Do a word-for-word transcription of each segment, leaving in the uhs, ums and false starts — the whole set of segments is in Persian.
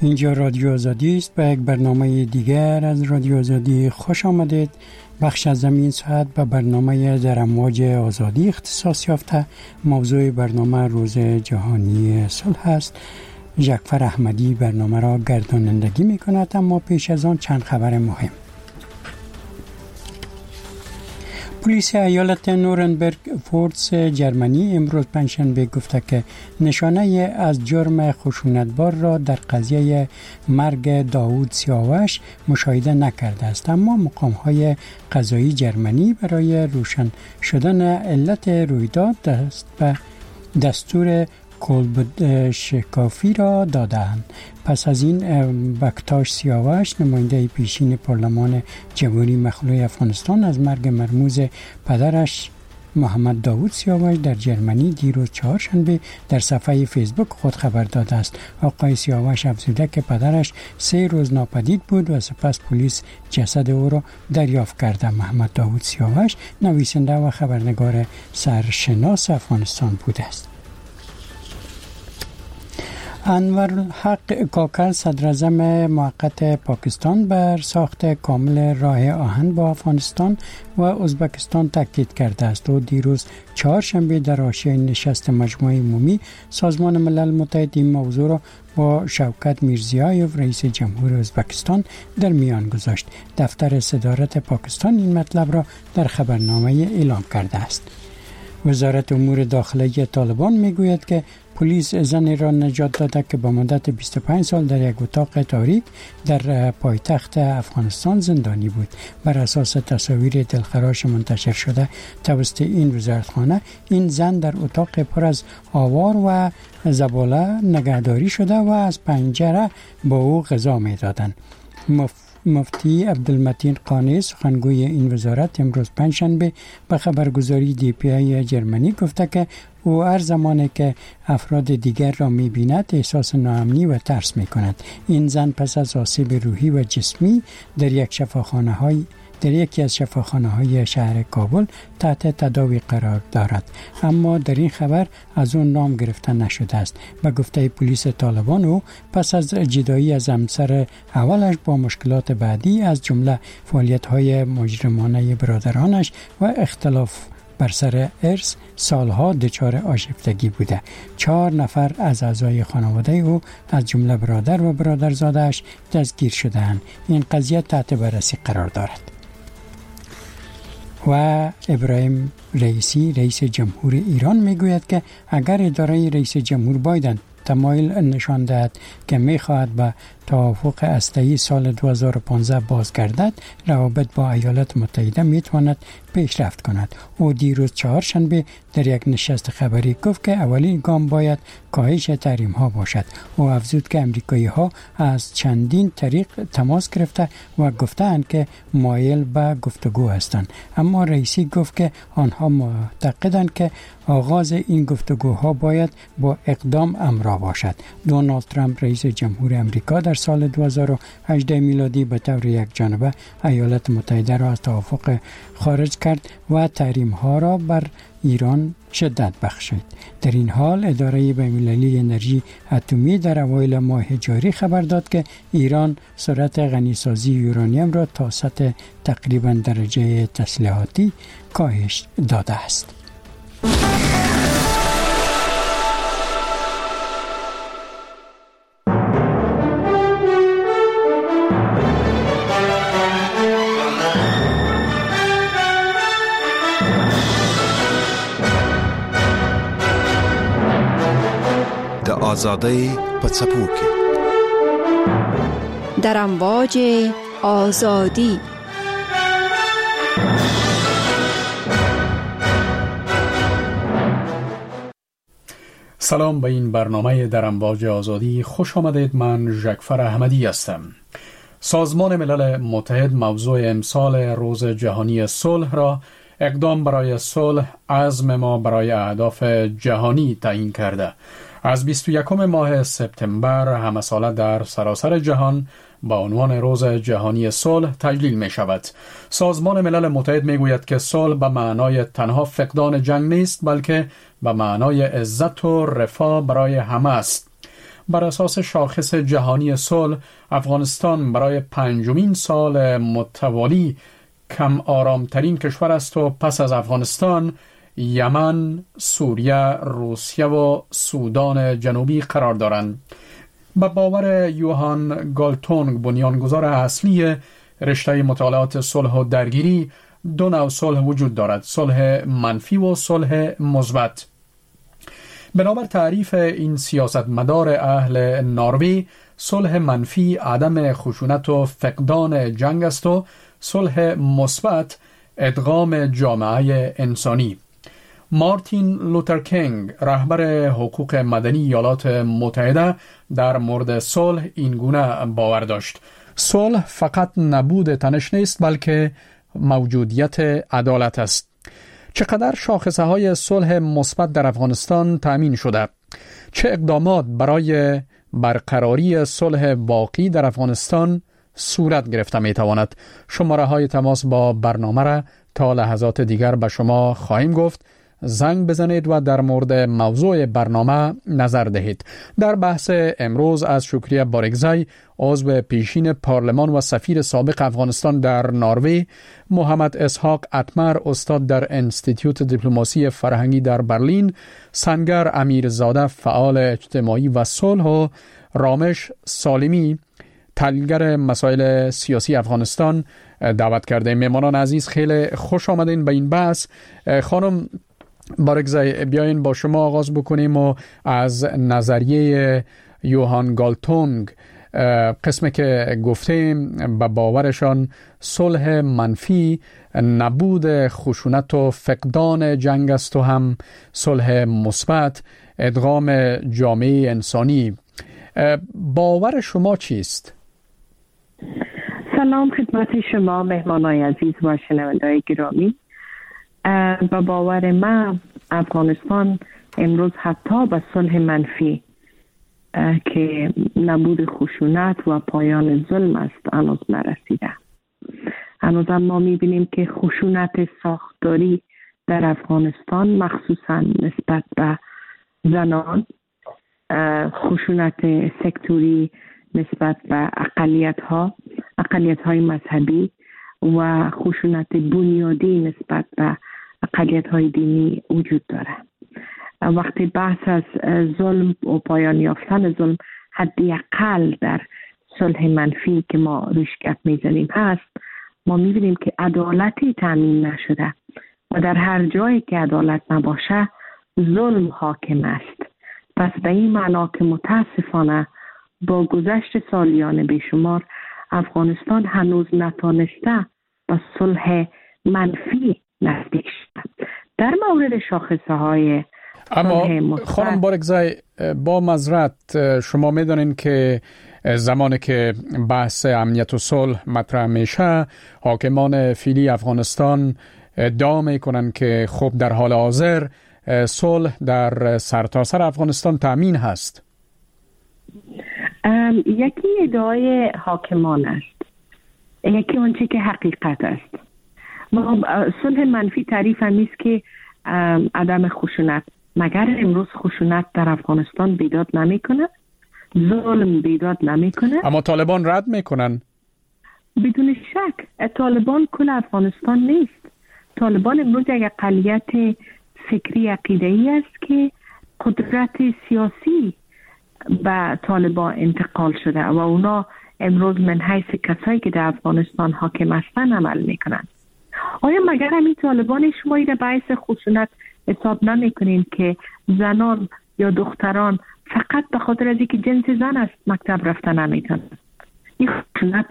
اینجا رادیو آزادی است. به یک برنامه دیگر از رادیو آزادی خوش آمدید. بخش از این ساعت به برنامه در امواج آزادی اختصاص یافته. موضوع برنامه روز جهانی صلح است. جعفر احمدی برنامه را گردانندگی می کند، اما پیش از آن چند خبر مهم. پلیس ایالت نورنبرگ فورس جرمنی امروز پنجشنبه گفته که نشانه از جرم خشونتبار را در قضیه مرگ داوود سیاوش مشاهده نکرده است، اما مقام‌های قضایی جرمنی برای روشن شدن علت رویداد دست به دستور کلبد شکافی را دادند. پس از این بکتاش سیاوش، نماینده پیشین پارلمان جمهوری مخلوع افغانستان، از مرگ مرموز پدرش محمد داوود سیاوش در جرمنی دیروز چهارشنبه در صفحه فیسبوک خود خبر داده است. آقای سیاوش افزوده که پدرش سه روز ناپدید بود و سپس پلیس جسد او را دریافت کرده. محمد داوود سیاوش نویسنده و خبرنگار سرشناس افغانستان بوده است. انورالحق کاکر، صدراعظم موقت پاکستان، بر ساخت کامل راه آهن با افغانستان و ازبکستان تاکید کرده است. او دیروز چهارشنبه در حاشیه نشست مجمع عمومی سازمان ملل متحد این موضوع را با شوکت میرزیایوف رئیس جمهور ازبکستان در میان گذاشت. دفتر صدارت پاکستان این مطلب را در خبرنامه اعلام کرده است. وزارت امور داخلی طالبان میگوید که پلیس زنی را نجات داده که به مدت بیست و پنج سال در یک اتاق تاریک در پایتخت افغانستان زندانی بود. بر اساس تصاویر دلخراش منتشر شده توسط این وزارتخانه، این زن در اتاق پر از آوار و زباله نگهداری شده و از پنجره با او غذا می‌دادند. مف... مفتی عبدالمتین قانی، سخنگوی این وزارت، امروز پنجشنبه به خبرگزاری دی پی ای جرمنی گفته که او هر زمانی که افراد دیگر را می‌بیند احساس ناامنی و ترس می‌کند. این زن پس از آسیب روحی و جسمی در یک شفاخانه های در یکی از شفاخانه‌های شهر کابل تحت تداوی قرار دارد، اما در این خبر از اون نام گرفته نشده است. به گفته پلیس طالبان، او پس از جدایی از همسر اولش با مشکلات بعدی از جمله فعالیت‌های مجرمانه برادرانش و اختلاف بر سر ارث سالها دچار آشفتگی بوده. چهار نفر از اعضای خانواده او از جمله برادر و برادرزاده‌اش دستگیر شده‌اند. این قضیه تحت بررسی قرار دارد. و ابراهیم رئیسی، رئیس جمهور ایران، میگوید که اگر اداره رئیس جمهور بایدن تمایل نشان دهد که میخواهد به توافق هسته‌ای سال دو هزار و پانزده بازگردد، روابط با ایالات متحده میتواند پیشرفت کند. او دیروز چهارشنبه در یک نشست خبری گفت که اولین گام باید کاهش تحریم ها باشد. او افزود که امریکایی ها از چندین طریق تماس گرفته و گفتند که مایل به گفتگو هستند، اما رئیسی گفت که آنها معتقدند که آغاز این گفتگوها باید با اقدام همراه باشد. دونالد ترامپ، رئیس جمهور امریکا، در سال دو هزار و هجده میلادی به طور یک جانبه ایالات متحده را از توافق خارج کرد و تحریم ها را بر ایران شدت بخشید. در این حال اداره بین‌المللی انرژی اتمی در اوایل ماه جاری خبر داد که ایران سرعت غنیسازی یورانیم را تا سطح تقریبا درجه تسلیحاتی کاهش داده است. آزادی په څپو کې در امواج آزادی. سلام به این برنامه در امواج آزادی خوش آمدید. من جعفر احمدی هستم. سازمان ملل متحد موضوع امسال روز جهانی صلح را اقدام برای صلح، عزم ما برای اهداف جهانی تعیین کرده. از بیست و یکم ماه سپتامبر همه ساله در سراسر جهان با عنوان روز جهانی صلح تجلیل می شود. سازمان ملل متحد می گوید که صلح به معنای تنها فقدان جنگ نیست، بلکه به معنای عزت و رفاه برای همه است. بر اساس شاخص جهانی صلح، افغانستان برای پنجمین سال متوالی کم آرامترین کشور است و پس از افغانستان، یمن، سوریه، روسیه و سودان جنوبی قرار دارند. به باور یوهان گالتونگ، بنیانگذار اصلی رشته مطالعات صلح و درگیری، دو نوع صلح وجود دارد: صلح منفی و صلح مثبت. بنابر تعریف این سیاستمدار اهل نروژ، صلح منفی عدم خشونت و فقدان جنگ است و صلح مثبت ادغام جامعه انسانی. مارتین لوتر کینگ، رهبر حقوق مدنی ایالات متحده، در مورد صلح این گونه باور داشت: صلح فقط نبود تنش نیست، بلکه موجودیت عدالت است. چقدر شاخصه های صلح مثبت در افغانستان تأمین شده؟ چه اقدامات برای برقراری صلح باقی در افغانستان صورت گرفته می تواند؟ شماره های تماس با برنامه را تا لحظات دیگر به شما خواهیم گفت. زنگ بزنید و در مورد موضوع برنامه نظر دهید. در بحث امروز از شکریه بارگزای، عضو پیشین پارلمان و سفیر سابق افغانستان در نروژ، محمد اسحاق اتمر، استاد در انستیتیوت دیپلماسی فرهنگی در برلین، سنگر امیرزاده، فعال اجتماعی و صلح، و رامش سالمی، تحلیلگر مسائل سیاسی افغانستان دعوت کرده. مهمانان عزیز، خیلی خوش آمدین به این بحث. خانم بارگزای، بیاین با شما آغاز بکنیم و از نظریه یوهان گالتونگ، قسمی که گفتیم به باورشان صلح منفی نبود خشونت و فقدان جنگ است و هم صلح مثبت ادغام جامعه انسانی، باور شما چیست؟ سلام خدمت شما مهمانای عزیز و شنونده‌های گرامی. با باور من افغانستان امروز حتی به صلح منفی که نبود خشونت و پایان ظلم است هنوز نرسیده. هنوز ما میبینیم که خشونت ساختاری در افغانستان، مخصوصا نسبت به زنان، خشونت سکتوری نسبت به اقلیت ها اقلیت های مذهبی و خشونت بنیادی نسبت به اقلیت های دینی وجود داره. وقتی بحث از ظلم و پایان یافتن ظلم حداقل در صلح منفی که ما روش گپ میزنیم هست، ما میبینیم که عدالتی تامین نشده و در هر جایی که عدالت نباشه ظلم حاکم است. پس به این معنا که متاسفانه با گذشت سالیان بیشمار افغانستان هنوز نتانسته به صلح منفی نزدیک شد. در مورد شاخصه های اما خانم بارگزای، با معذرت، شما میدونین که زمانی که بحث امنیت و صلح مطرح میشه، حاکمان فعلی افغانستان ادعا میکنن که خب در حال حاضر صلح در سرتاسر افغانستان تامین هست. یکی ادعای حاکمان است، یکی اونچه که حقیقت است. صلح منفی تعریف هم است که عدم خشونت. مگر امروز خشونت در افغانستان بیداد نمی کنه؟ ظلم بیداد نمی کنه؟ اما طالبان رد میکنن. بدون شک طالبان کل افغانستان نیست. طالبان امروز یک اقلیت فکری عقیده‌ای است که قدرت سیاسی به طالبان انتقال شده و اونا امروز من حیث کسایی که در افغانستان حاکم هستن عمل میکنن. آیا مگر همین طالبان شما را باعث خشونت حساب نمی کنین که زنان یا دختران فقط به خاطر از اینکه جنس زن است مکتب رفتن نمیتونن؟ این خشونت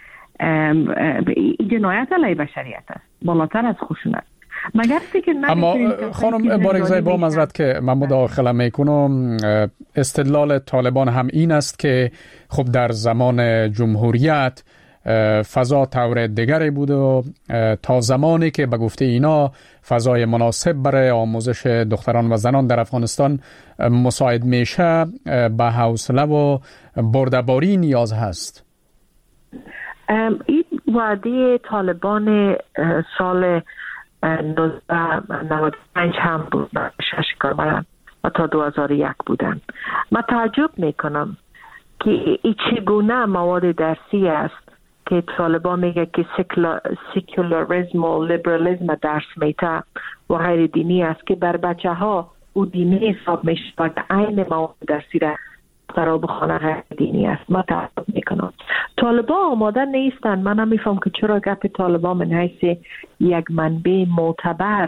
جنایت علیه بشریت است، بالاتر از خشونت. مگر فکر اما خانم بارگزای، با معذرت که من مداخله میکنم، استدلال طالبان هم این است که خب در زمان جمهوریت فضا طور دیگری بود و تا زمانی که به گفته اینا فضای مناسب برای آموزش دختران و زنان در افغانستان مساعد میشه، به حوصله و بردباری نیاز هست. این وعده طالبان سال نوزده نود و پنج هم بود. شکر و تا دو هزار و یک بودن. من تعجب میکنم که این چگونه مواد درسی است که طالبان میگه که سکولاریسم و لیبرالیسم درس میته و غیر دینی است که بر بچه ها او دینی حساب میشه و عین مواد درسی را قرار بخونه غیر دینی است. ما تعجب میکنم. طالبان آماده نیستن. من هم میفهم که چرا گپ طالبان من حیث یک منبع معتبر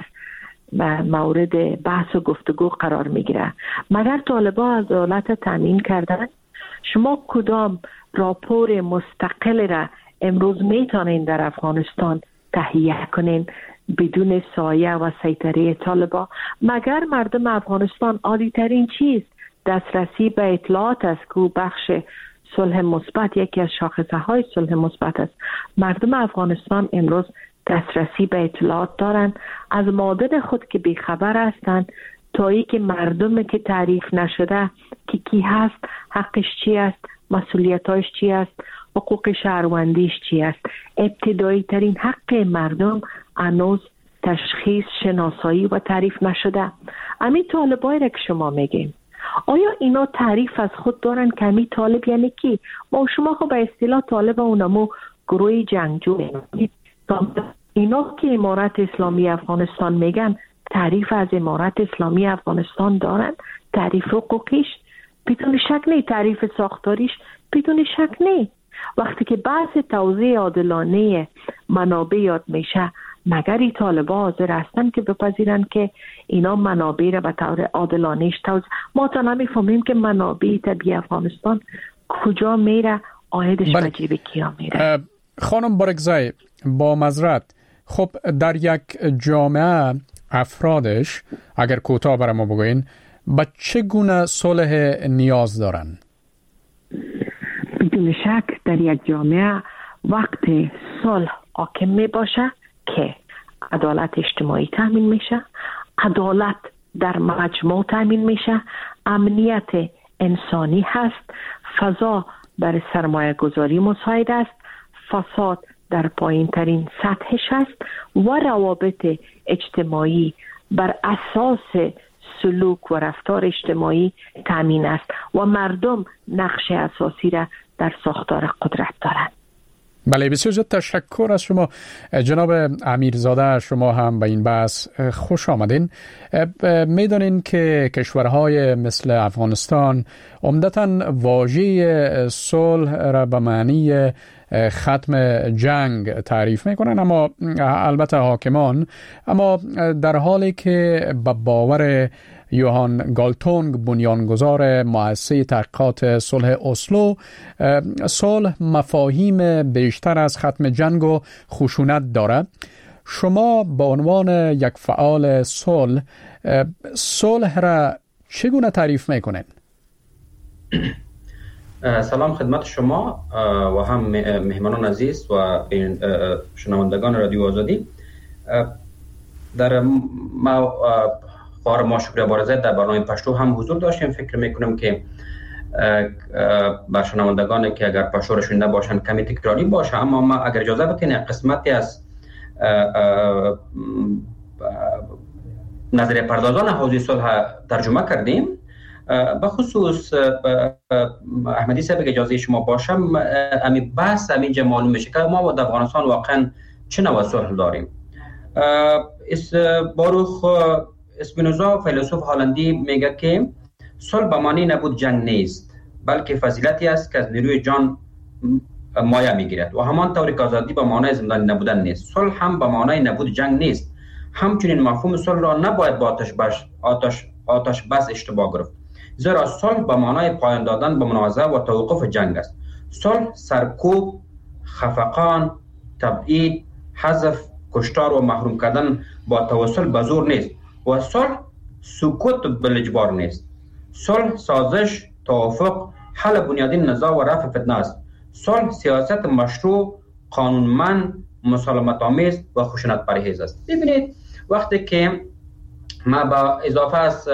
مورد بحث و گفتگو قرار میگیره. مگر طالبان عدالت تامین کردن؟ شما کدام راپور مستقل را امروز میتونین در افغانستان تهیه کنین بدون سایه و سیطره طالبان؟ مگر مردم افغانستان عالی ترین چیز دسترسی به اطلاعات است که بخش صلح مثبت یکی از شاخصه های صلح مثبت است. مردم افغانستان امروز دسترسی به اطلاعات دارند، از مادر خود که بیخبر هستند تا ای که مردم که تعریف نشده که کی هست، حقش چی است، مسئولیتاش چی است، حقوق شهروندیش چی است. ابتدایی ترین حق مردم هنوز تشخیص، شناسایی و تعریف نشده. امی طالبایی را که شما میگیم، آیا اینا تعریف از خود دارن که امی طالب یعنی کی؟ ما شما خب به اصطلاح طالب اونمو گروه جنگجو میگیم. اینا که امارت اسلامی افغانستان میگن تعریف از امارت اسلامی افغانستان دارن؟ تعریف حقوقیش بدون شک نه، تعریف ساختاریش بدون شک نه. وقتی که بحث توزیع عادلانه منابع یاد میشه، مگر این طالبان حاضر هستن که بپذیرن که اینا منابع را به طور عادلانهش توزیع؟ ما تا نمیفهمیم که منابع طبیعی افغانستان کجا میره، آیدش به جیب کیا میره. خانم بارگزای، با معذرت، خب در یک جامعه افرادش اگر کوتاه برای ما بگوین به چه گونه صلح نیاز دارن؟ بدون شک در یک جامعه وقت صلح حاکم می باشه که عدالت اجتماعی تامین میشه، عدالت در مجموع تامین میشه، امنیت انسانی هست، فضا برای سرمایه گذاری مساعد است، فساد در پایین ترین سطحش است و روابط اجتماعی بر اساس سلوک و رفتار اجتماعی تامین است و مردم نقش اساسی را در ساختار قدرت دارند. بله، بسیار زیاد تشکر از شما جناب امیرزاده. شما هم به این بحث خوش آمدین. میدانین که کشورهای مثل افغانستان عمدتاً واژه صلح را به معنی ختم جنگ تعریف میکنن، اما البته حاکمان، اما در حالی که به باور یوهان گالتونگ بنیانگذار مؤسسه تحقیقات صلح اسلو، صلح مفاهیم بیشتر از ختم جنگ و خشونت داره، شما به عنوان یک فعال صلح صلح را چگونه تعریف میکنین؟ سلام خدمت شما و هم مهمانان عزیز و شنوندگان رادیو آزادی. در ما خواهر ما شکریه بارزه در برنامه پشتو هم حضور داشتیم. فکر میکنم که بر شنوندگان که اگر پشتو را شنیده باشند کمی تکراری باشه، اما ما اگر اجازه بدین قسمتی از نظریه پردازان حوزه صلح ترجمه کردیم. به خصوص احمدی صاحب اگه اجازه شما باشم، امی بحث همینجا معلوم میشه که ما در افغانستان واقعا چه نوع صلح داریم. اس باروخ اسپینوزا فیلسوف هلندی میگه که صلح به معنی نبود جنگ نیست، بلکه فضیلتی است که از نیروی جان مایه میگیرد و همان طوری که آزادی به معنای زندانی نبودن نیست، صلح هم به معنای نبود جنگ نیست. همچنین مفهوم صلح را نباید با آتش بس آتش آتش بس اشتباه گرفت، زیرا صلح به معنای پایان دادن به منازعه و توقف جنگ است. صلح سرکوب، خفقان، تبعید، حذف، کشتار و محروم کردن با توسل به زور نیست و صلح سکوت بالاجبار نیست. صلح سازش، توافق، حل بنیادین نزاع و رفع فتنه است. صلح سیاست مشروع، قانونمند، مسالمت آمیز و خشونت پرهیز است. ببینید وقتی که ما با اضافه از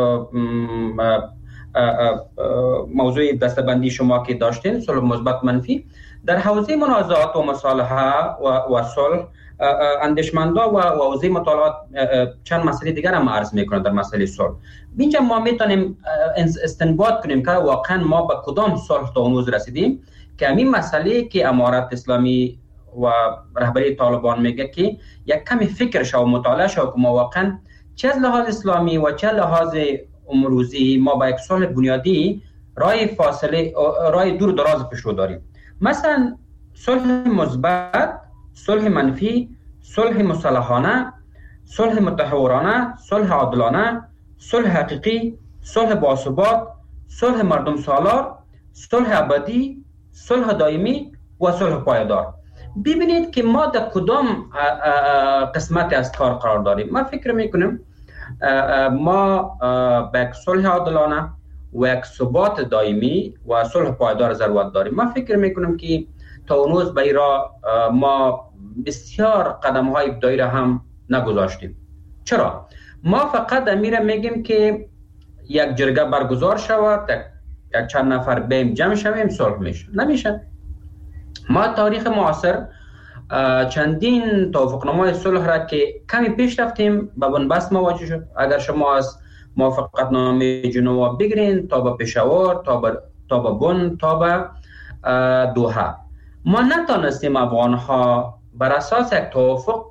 موضوع دسته‌بندی شما که داشتین صلح مثبت منفی، در حوزه منازعات و مصالحه و, و صلح اندیشمندا و حوزه مطالعات چند مسئله دیگر هم عرض میکنند در مسئله صلح. اینجا ما میتونیم استنباط کنیم که واقعا ما به کدام صلح تا هنوز رسیدیم، که همین مسئله که امارت اسلامی و رهبری طالبان میگه که یک کمی فکر شو و مطالعه شو که ما واقعا چه از لحاظ اسلامی و چه لحاظ امروزی ما با یک صلح بنیادی راه فاصله راه دور دراز پیش رو داریم. مثلا صلح مثبت، صلح منفی، صلح مصالحانه، صلح متحورانه، صلح عادلانه، صلح حقیقی، صلح باثبات، صلح مردم سالار، صلح ابدی، صلح دائمی و صلح پایدار. ببینید که ما در کدام قسمت از کار قرار داریم. من فکر میکنم ما به یک صلح عادلانه و یک ثبات دائمی و صلح پایدار ضرورت داریم. من فکر میکنم که تا هنوز به ایرا ما بسیار قدم های ابتدایی را هم نگذاشتیم. چرا؟ ما فقط امیر میگیم که یک جرگه برگزار شود، یک چند نفر بیم جمع شویم صلح میشه. نمیشه. ما تاریخ معاصر چندین توافقنامه صلح را که کمی پیش رفتیم به بنبست مواجه شد. اگر شما از موافقتنامه جنوا بگیرین تا به پشاور، تا به تا به بن، تا به دوحه، ما نتونستیم افغان ها بر اساس یک توافق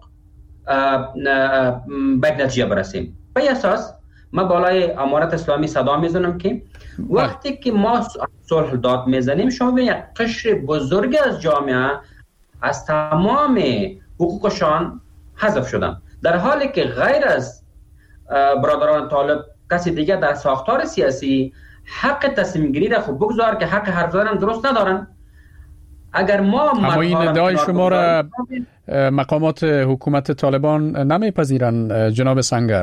به نتیجه برسیم. به اساس ما بالای امارت اسلامی صدا میزنم که وقتی که ما صلح داد میزنیم، شما ببینید یک قشر بزرگ از جامعه از تمام حقوقشان حذف شدن، در حالی که غیر از برادران طالب کسی دیگه در ساختار سیاسی حق تصمیم گیری را خود بگذار که حق حرف زدن درست ندارن. اگر ما اما این ادعای شما را مقامات حکومت طالبان نمیپذیرن جناب سنگر؟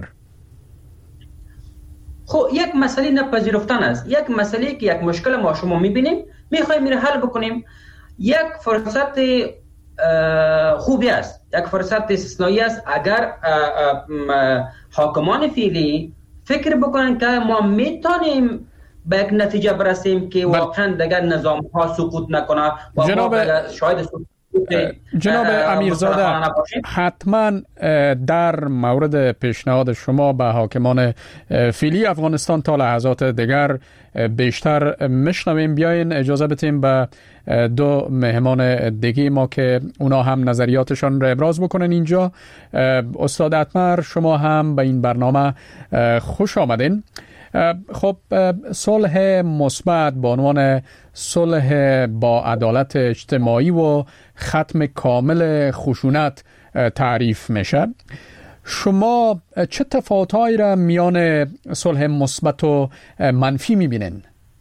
خب یک مسئله نپذیرفتن است. یک مسئله که یک مشکل ما شما میبینیم میخوایم میره حل بکنیم. یک فرصت خوبی است، یک فرصت استثنایی است اگر حاکمان فعلی فکر بکنن که ما میتونیم به یک نتیجه برسیم که واقعا دیگر نظام ها سقوط نکنه و جناب شاید سقوط جناب امیرزاده، حتما در مورد پیشنهاد شما به حاکمان فعلی افغانستان تا لحظات دیگر بیشتر میشنویم. بیاین اجازه بدیم به دو مهمان دیگه ما که اونا هم نظریاتشان را ابراز بکنن اینجا. استاد اتمر، شما هم به این برنامه خوش آمدین. خب، صلح مثبت به عنوان صلح با عدالت اجتماعی و ختم کامل خشونت تعریف میشه. شما چه تفاوت‌هایی را میان صلح مثبت و منفی میبینین؟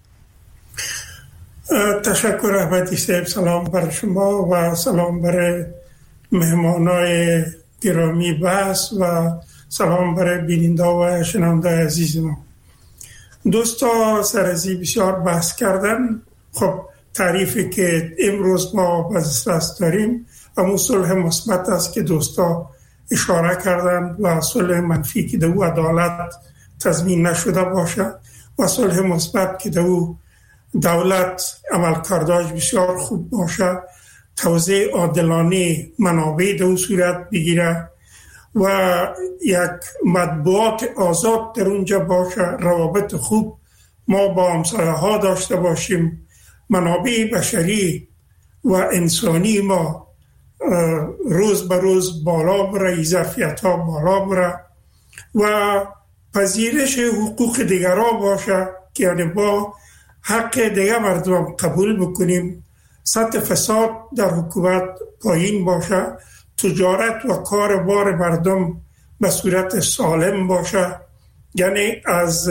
تشکر احمدی صاحب. سلام بر شما و سلام بر مهمانای گرامی بحث و سلام بر بیننده و شنونده عزیز ما. دوستا سرازی بسیار بحث کردن. خب تعریفی که امروز ما بازدست داریم همون صلح مثبت است که دوستا اشاره کردن و صلح منفی که دو عدالت تضمین نشده باشه و صلح مثبت که دو دولت عملکرداش بسیار خوب باشه، توزیع عادلانه منابع دو صورت بگیره و یک مطبوعات آزاد در اونجا باشه، روابط خوب ما با همسایه ها داشته باشیم، منابع بشری و انسانی ما روز به روز بالا بره، ظرفیت ها بالا بره و پذیرش حقوق دیگرها باشه که یعنی با حق دیگر مردم قبول بکنیم، سطح فساد در حکومت پایین باشه، تجارت و کار بار مردم به صورت سالم باشه، یعنی از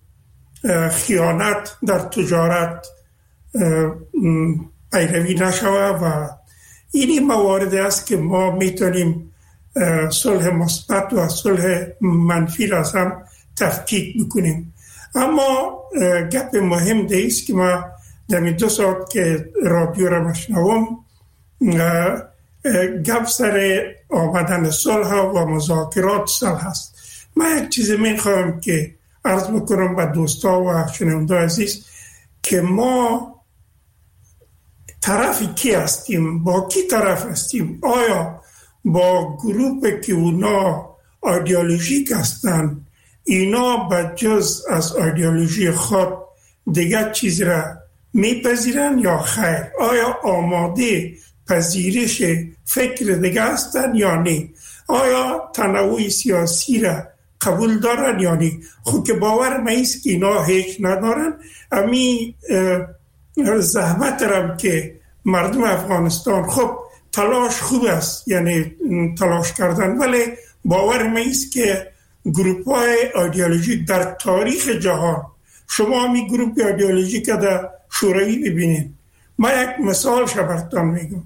خیانت در تجارت پیروی نشوه و این موارد است که ما میتونیم صلح مثبت و صلح منفی را هم تفکیک بکنیم. اما گپ مهم دیست که ما در دو ساعت که رادیو را مشنوم گپ سر آمدن صلح و مذاکرات صلح است. من یک چیز میخواهم که عرض بکنم به دوستا و شنونده عزیز که ما طرفی کی هستیم، با کی طرف هستیم، آیا با گروه که اونا ایدئولوژیک هستند، اینا بجز از ایدئولوژی خود دیگر چیز را میپذیرن یا خیر؟ آیا آماده پذیرش فکر دیگه هستن یا نه؟ آیا تنوع سیاسی را قبول دارن یا نه؟ خود که باور میست که اینا هیچ ندارن. امی زحمت را که مردم افغانستان، خب تلاش خوب است، یعنی تلاش کردن، ولی باور میست که گروپ های ایدئولوژیک در تاریخ جهان، شما می گروپ ایدئولوژیک که در شوروی ببینید. من یک مثال شبرتان میگم.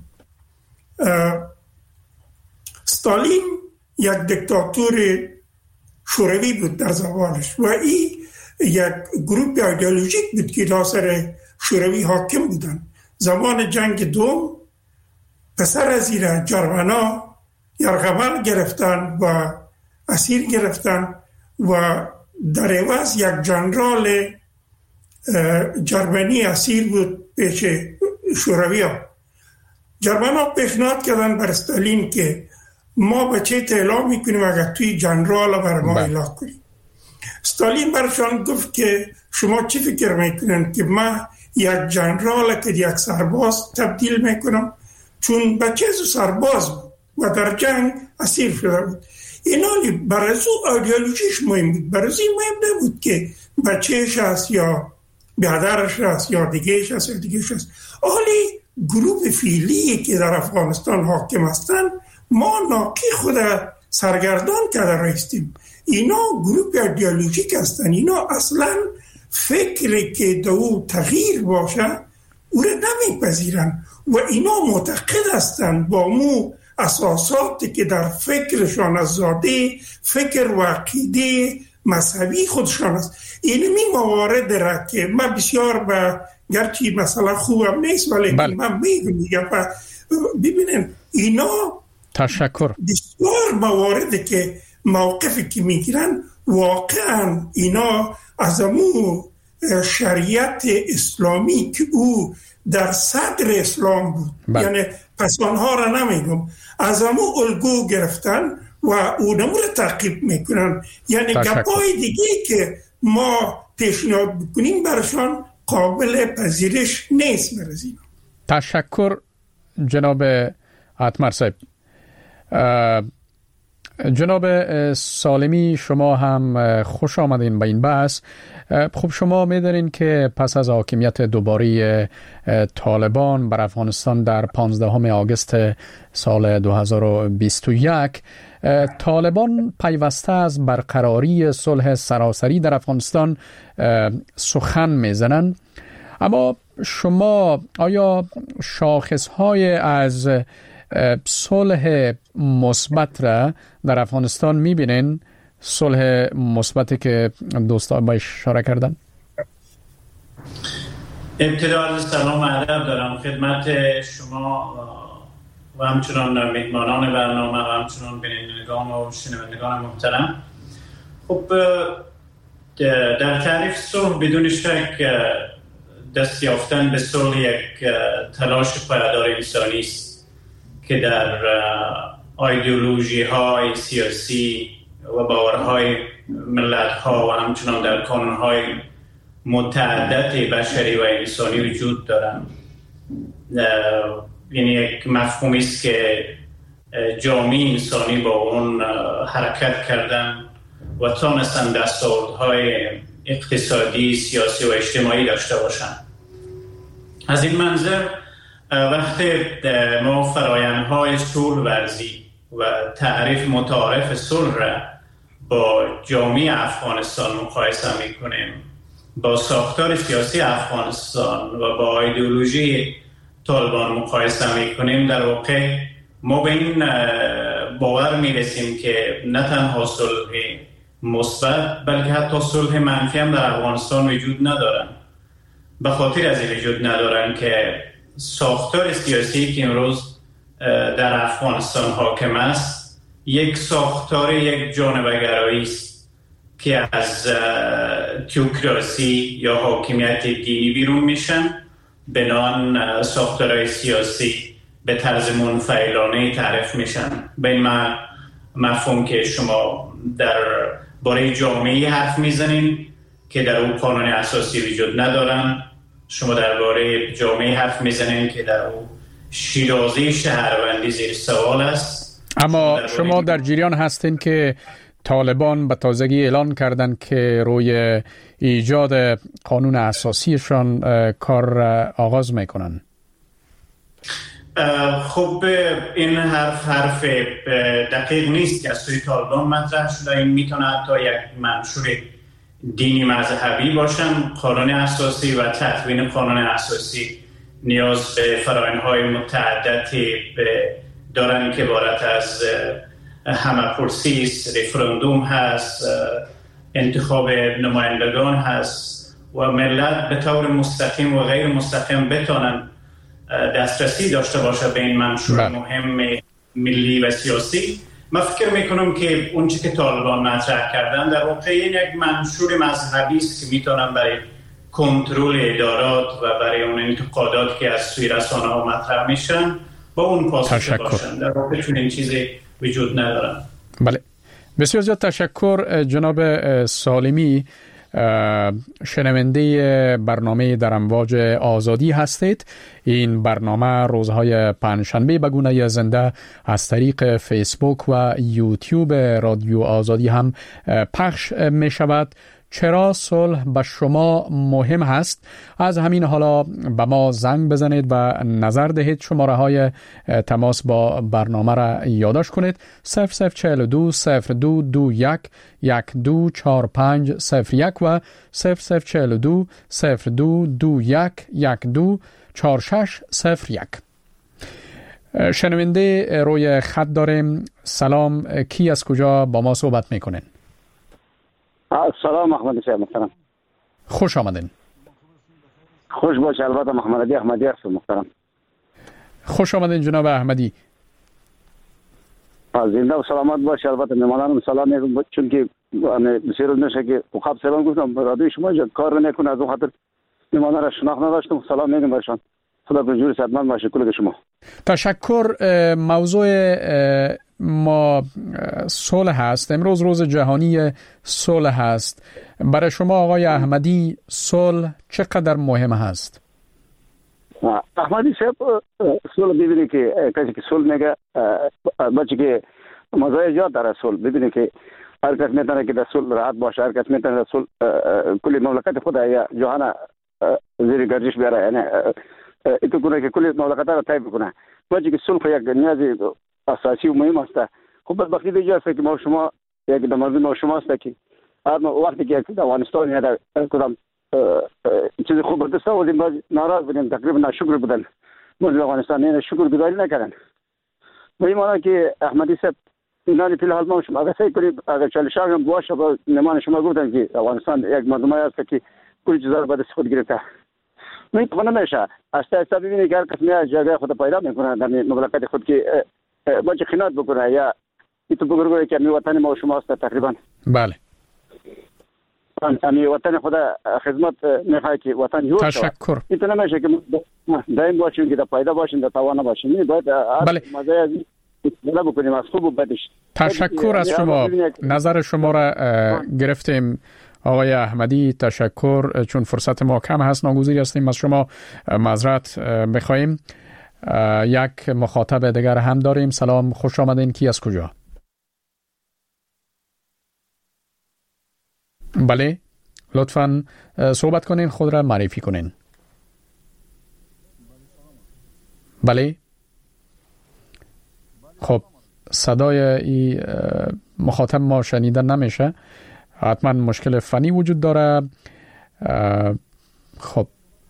ستالین یک دکتاتور شوروی بود در زوالش و این یک گروپ ایدئولوژیک بود که در سر شوروی حاکم بودن. زمان جنگ دوم پسر از ایره جرمنا یرغمل گرفتن و اسیر گرفتن و در عوض یک جنرال جرمنی اسیر بود پیش شوروی ها. جرمن ها پیشنهاد کردن بر استالین که ما بچه اعلام میکنیم اگر توی جنرال بر ما اعلام کنیم. استالین برشان گفت که شما چی فکر میکنن که من یک جنرال که یک سرباز تبدیل میکنم؟ چون بچه از سرباز بود و در جنگ اسیر شده بود. اینالی برای او ایدئولوژیش مهم بود، برای او مهم نبود که بچهش هست یا برادرش هست یا دیگهش هست یا دیگهش هست. حالی گروه فعلی که در افغانستان حاکم هستن، ما ناکی خود سرگردان کرده رایستیم. اینا گروه ایدئولوژیک هستن، اینا اصلا فکری که دو تغییر باشه او را نمیپذیرن و اینا معتقد هستن با مو اساساتی که در فکرشان از زاده فکر و عقیده مذهبی خودشان است. اینمی موارد را که من بسیار به گرچه مثلا خوبم نیست ولی بله. من میگم میگم ببینن اینا تشکر بسیار مواردی که موقفی که میگیرن واقعا اینا از امو شریعت اسلامی که او در صدر اسلام بود بله. یعنی پس آنها را نمیگم، از امو الگو گرفتن و اونمو را تعقیب میکنن. یعنی گپای دیگه که ما پیشنهاد بکنیم برشان قابل پذیرش نیست. مرزیم تشکر جناب اتمر صاحب. جناب سالمی، شما هم خوش آمدین به این بحث. خب شما می‌دانید که پس از حاکمیت دوباره طالبان بر افغانستان در پانزدهم آگوست سال دو هزار و بیست و یک، طالبان پیوسته از برقراری صلح سراسری در افغانستان سخن می‌زنند. اما شما آیا شاخص‌های از صلح مثبت را در افغانستان می‌بینین؟ صلح مثبتی که دوستان با اشاره کردن. ابتدا سلام و ادب دارم خدمت شما و همچنان مهمانان برنامه و همچنان بینندگان و شنوندگان محترم. خب در تعریف صلح بدون شک دست یافتن به صلح یک تلاش پایدار انسانی است که در ایدئولوژی های سیاسی و باورهای ملت‌ها و همچنان در کانون‌های متعدد بشری و انسانی وجود دارند. یعنی یک مفهومی است که جامعه انسانی با اون حرکت کردن و تانستن دستاوردهای اقتصادی، سیاسی و اجتماعی داشته باشند. از این منظر وقتی ما فرآیندهای صلح ورزی و تعریف متعارف صلح را با جامعه افغانستان مقایسه میکنیم، با ساختار سیاسی افغانستان و با ایدئولوژی طالبان مقایسه میکنیم، در واقع ما به این باور میرسیم که نه تنها صلح مثبت بلکه حتی صلح منفی هم در افغانستان وجود ندارن. به خاطر از این وجود ندارن که ساختار سیاسی که امروز در افغانستان حاکم است یک ساختار یک جانبه‌گرایی است که از تئوکراسی یا حاکمیت دینی بیرون میشن، بنان ساختارهای سیاسی به طرز منفعلانه تعریف میشن. به این مفهوم که شما در باره جامعه حرف میزنین که در اون قانون اساسی وجود ندارن، شما درباره جامعه حرف میزنین که در اون شیرازی شهروندی زیر سوال است. اما شما در جریان هستین که طالبان به تازگی اعلان کردند که روی ایجاد قانون اساسیشان کار آغاز میکنن. خب این حرف حرف دقیق نیست که از سوی طالبان مطرح شده. این میتونه حتی یک منشور دینی مذهبی باشن. قانون اساسی و تدوین قانون اساسی نیاز به فرآیندهای متعددی دارن که عبارت از همه پرسی است، رفراندوم هست، انتخاب نمایندگان هست و ملت به طور مستقیم و غیر مستقیم بتونن دسترسی داشته باشه به این منشور مهم ملی و سیاسی. من فکر میکنم که اون چی که طالبان مطرح کردن در واقع این یک منشور مذهبی است که میتونن برای کنترل ادارات و برای اون انتقادات که از سوی رسانه ها مطرح میشن با اون پاسخ باشن. در واقع چون این چیزی وجود ندارن. بله، بسیار زیاد تشکر جناب سالمی، شنونده برنامه در امواج آزادی هستید. این برنامه روزهای پنجشنبه به گونه زنده از طریق فیسبوک و یوتیوب رادیو آزادی هم پخش می شود. چرا صلح به شما مهم هست؟ از همین حالا به ما زنگ بزنید و نظر دهید. شماره های تماس با برنامه را یادداشت کنید: صفر صفر چهل دو صفر دو دو یک یک دو چهار پنج صفر یک و صفر صفر چهل دو صفر دو دو یک یک دو چهار شش صفر یک. شنونده روی خط داریم. سلام، کی از کجا با ما صحبت میکنین؟ سلام احمدی صاحب محترم. خوش آمدین. خوش باش. البته محمدی احمدی هستم محترم. خوش آمدین جناب احمدی. زنده و سلامت باش. البته مهمانانم سلام میگم، چون که بسیار نشه که خواب سلام گفتم رادیو شما کار نمیکنه، از اون خاطر مهمانا را شناخت نداشتم. سلام میگم برشان. خدا کنجوری صحتمند باشه کل شما. تشکر. موضوع ما صلح هست. امروز روز جهانی صلح هست. برای شما آقای احمدی صلح چقدر مهم هست؟ احمدی صاحب، صلح ببینید که کسی که صلح میگه بچه که مزایای زیاد داره صلح. ببینید که هر کس میتونه که در صلح راحت باشه، هر کس میتونه در صلح کل مملکت خود یا جهان زیر گردش بیاره، یعنی ایتو کنه که کل مملکت را تایید کنه. بچه که صلح یک نیازی اساسی و مهم است. خب بدبختی دیگه است که ما شما یک در مردم ما شما است که هر وقتی که در افغانستان یا در کدام چیز خوب دست آوردیم باز ناراض بودیم، تقریبا ناشکر بودن. مردم افغانستان نه شکر گذاری نکردن. به این معنی که احمدی صاحب اینا فی الحال ما شما اگر سعی کنید اگر چالش هم باشه با نمان شما گفتن که افغانستان یک مردمای است که کل چیزا رو به دست خود گرفته. این تو نمیشه. آسته آسته ببینید که هر کس میاد جای خود پیدا میکنه در مملکت خود که باید خیانت بکنه یا ایتو بگرگوه که امی وطن ما و شما است تقریبا. بله. امی وطن خدا خدمت میخواه که وطن یوز تشکر. ایتو نمیشه که دائم باشیم که در پیدا باشیم در توانه باشیم. باید بله. مزای از این بکنیم از خوب و بدش. تشکر از شما. نظر شما را گرفتیم آقای احمدی. تشکر. چون فرصت ما کم هست ناگزیر هستیم از شما معذرت بخواهیم. یک مخاطب دیگر هم داریم. سلام، خوش آمدین. کی از کجا؟ بله، لطفاً صحبت کنین، خود را معرفی کنین. بله. خب صدای ای مخاطب ما شنیدن نمیشه. حتما مشکل فنی وجود داره. خب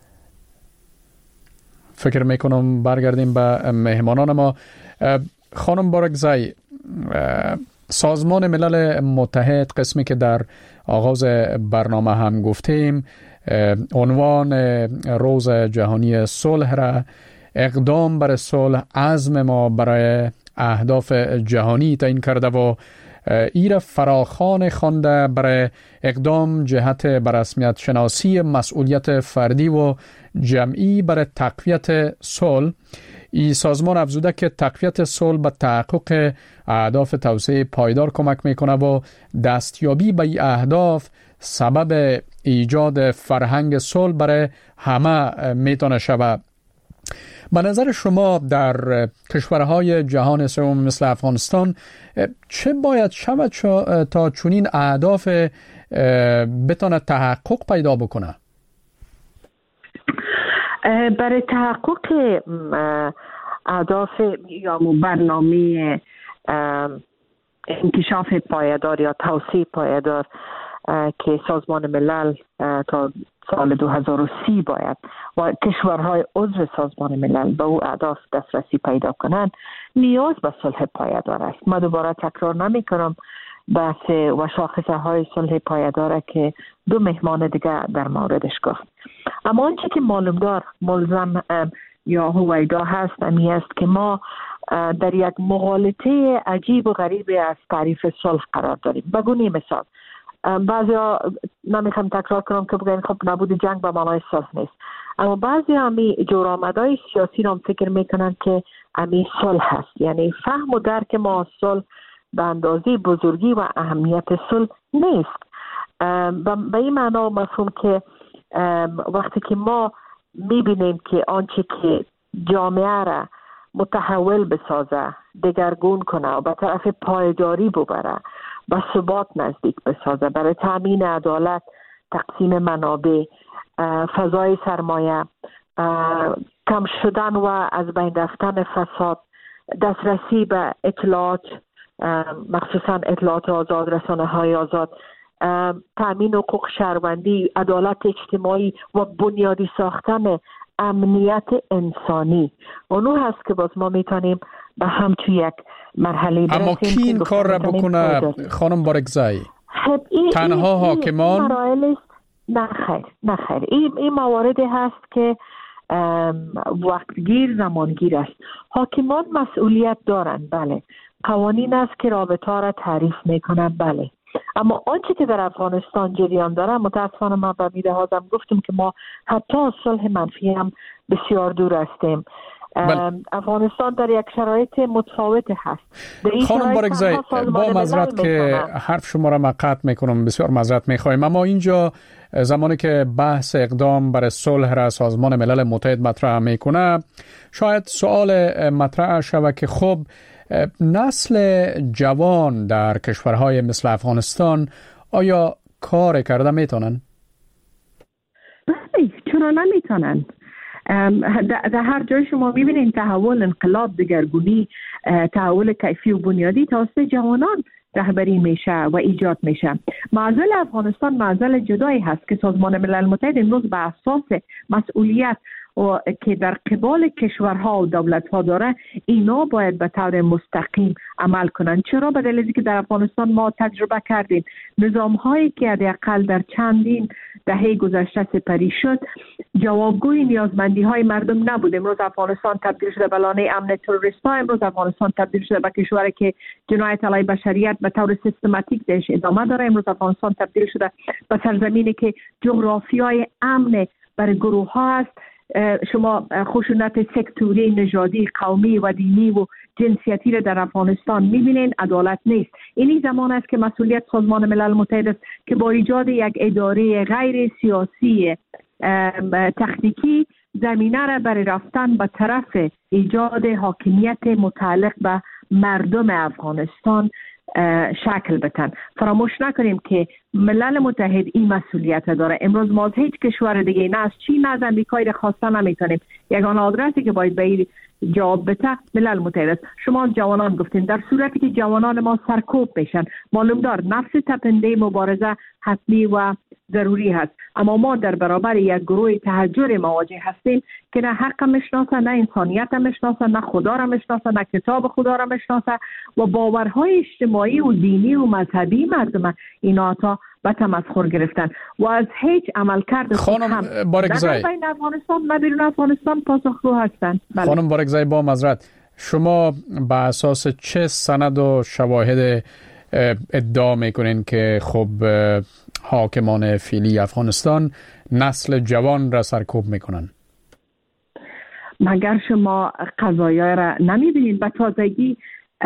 فکر میکنم برگردیم به مهمانان ما. خانم بارکزی، سازمان ملل متحد قسمی که در آغاز برنامه هم گفتیم عنوان روز جهانی صلح را اقدام بر صلح، عزم ما برای اهداف جهانی تعیین کرده و ایر فراخوان خوانده برای اقدام جهت بررسمیت شناسی مسئولیت فردی و جمعی برای تقویت صلح. این سازمان افزوده که تقویت صلح به تحقق اهداف توسعه پایدار کمک میکنه و دستیابی به این اهداف سبب ایجاد فرهنگ صلح برای همه میتونه شود. به نظر شما در کشورهای جهان سوم مثل افغانستان چه باید شود تا چنین اهداف بتونه تحقق پیدا بکنه؟ برای تحقق اهداف یا برنامه انکشاف پایدار یا توسعه پایدار که سازمان ملل تا سال دو هزار و سی باید و کشورهای عضو سازمان ملل به او اهداف دسترسی پیدا کنند، نیاز به صلح پایدار است. من دوباره تکرار نمی کنم بحث و شاخصه های صلح پایدار که دو مهمان دیگه در موردش گفت. اما آنچه که معلومدار ملزم یا هویدا هست امی است که ما در یک مغالطه عجیب و غریب از تعریف صلح قرار داریم. بگونی مثال، بعضی ها نمیخوام تکرار کنم که بگن خب نبود جنگ به معنای صلح نیست، اما بعضی همی جورآمدهای سیاسی هم فکر میکنن که امی صلح هست. یعنی فهم و درک ما صلح به اندازه بزرگی و اهمیت صلح نیست. به این معنا مفهوم که وقتی که ما میبینیم که آنچه که جامعه را متحول بسازه، دگرگون کنه و به طرف پایداری ببره، به ثبات نزدیک بسازه، برای تامین عدالت، تقسیم منابع، فضای سرمایه، کم شدن و از بین رفتن فساد، دسترسی به اطلاعات، مخصوصا اطلاعات آزاد، رسانه های آزاد، تامین حقوق شهروندی، عدالت اجتماعی و بنیادی ساختن امنیت انسانی، اونو هست که باز ما میتونیم به هم توی یک مرحله برسیم. اما کی این کار را بکنه خانم بارگزایی؟ تنها حاکمان؟ نه خیر، نه خیر. این, این موارد هست که وقتگیر، زمانگیر است. حاکمان مسئولیت دارن، بله. قوانین است که رابطه را تعریف میکنن، بله. اما آنچه که در افغانستان جریان داره، متاسفانه ما به میده هازم گفتم که ما حتی از صلح منفی هم بسیار دور هستیم. افغانستان در یک شرایط متفاوت هست. خانم بارگزایی، با معذرت که حرف شما را مقطع میکنم، بسیار معذرت میخوایم، اما اینجا زمانی که بحث اقدام برای صلح را سازمان ملل متحد مطرح میکنه، شاید سوال مطرح شود که خب نسل جوان در کشورهای مثل افغانستان آیا کار کرده میتونن؟ بله، چرا نمیتونن؟ در هر جای شما میبینید تحول، انقلاب، دگرگونی، تحول کیفی و بنیادی توسط جوانان رهبری میشه و ایجاد میشه. معضل افغانستان معضل جدایی هست که سازمان ملل متحد امروز به اساس مسئولیت و که در قبال کشورها و دولتها داره، اینا باید به طور مستقیم عمل کنند. چرا؟ به دلیلی که در افغانستان ما تجربه کردیم نظام هایی که حداقل در چندین دهه گذشته سپری شد جوابگوی نیازمندی های مردم نبود. امروز افغانستان تبدیل شده به لانه امن تروریست ها. امروز افغانستان تبدیل شده به کشوری که جنایت علیه بشریت به طور سیستماتیک درش ادامه داره. امروز افغانستان تبدیل شده به سرزمینی که جغرافیای امن برای گروه ها است. شما خشونت سکتوری، نژادی، قومی و دینی و جنسیتی را در افغانستان میبینین. عدالت نیست. اینی زمان است که مسئولیت سازمان ملل متحد است که با ایجاد یک اداره غیر سیاسی تکنیکی زمینه را برای رفتن به طرف ایجاد حاکمیت متعلق به مردم افغانستان شکل بدن. فراموش نکنیم که ملل متحد این مسئولیت داره. امروز ما از هیچ کشور دیگه، نه از چین نه از امریکایی خواسته نمیتونیم. یگانه آدرسی که باید به این جواب بده ملل متحد است. شما جوانان گفتین، در صورتی که جوانان ما سرکوب بشن، معلوم دار نفس تپنده مبارزه حتمی و ضروری هست، اما ما در برابر یک گروه تهجر مواجه هستیم که نه حق مشناسه، نه انسانیت مشناسه، نه خدا را مشناسه، نه کتاب خدا را مشناسه و باورهای اجتماعی و دینی و مذهبی مردم اینا تا به تمسخر گرفتن و از هیچ عمل کرده خانم بارگزایی نه بین افغانستان نه بیرون افغانستان پاسخگو هستند. بله. خانم بارگزایی، با معذرت، شما به اساس چه سند و شواهد ادعا میکنین که خب حاکمان فعلی افغانستان نسل جوان را سرکوب میکنن؟ مگر شما قضایا را نمیبینید؟ به تازگی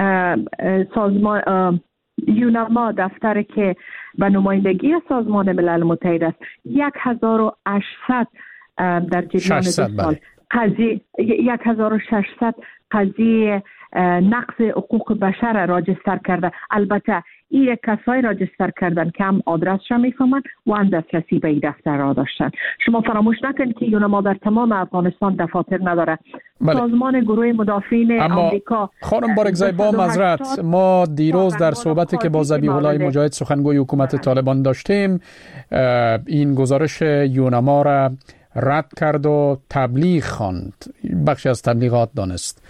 سازمان یونما دفتر که به نمایندگی سازمان ملل متحد است یک هزار و هشتصد در جریان دو سال قضیه یک هزار و ششصد قضیه نقض حقوق بشر راجستر کرده. البته این کسایی راجستر کردن که هم آدرسش میفهمن و هم دسترسی به این دفتر را داشتن. شما فراموش نکنید که یونما در تمام افغانستان دفاتر نداره. بله. سازمان گروه مدافعین آمریکا خانم بارگزای با معذرت ما دیروز در صحبتی که با ذبیح الله مجاهد سخنگوی حکومت طالبان داشتیم این گزارش یونما را رد کرد و تبلیغ خواند، بخشی از تبلیغات دانست.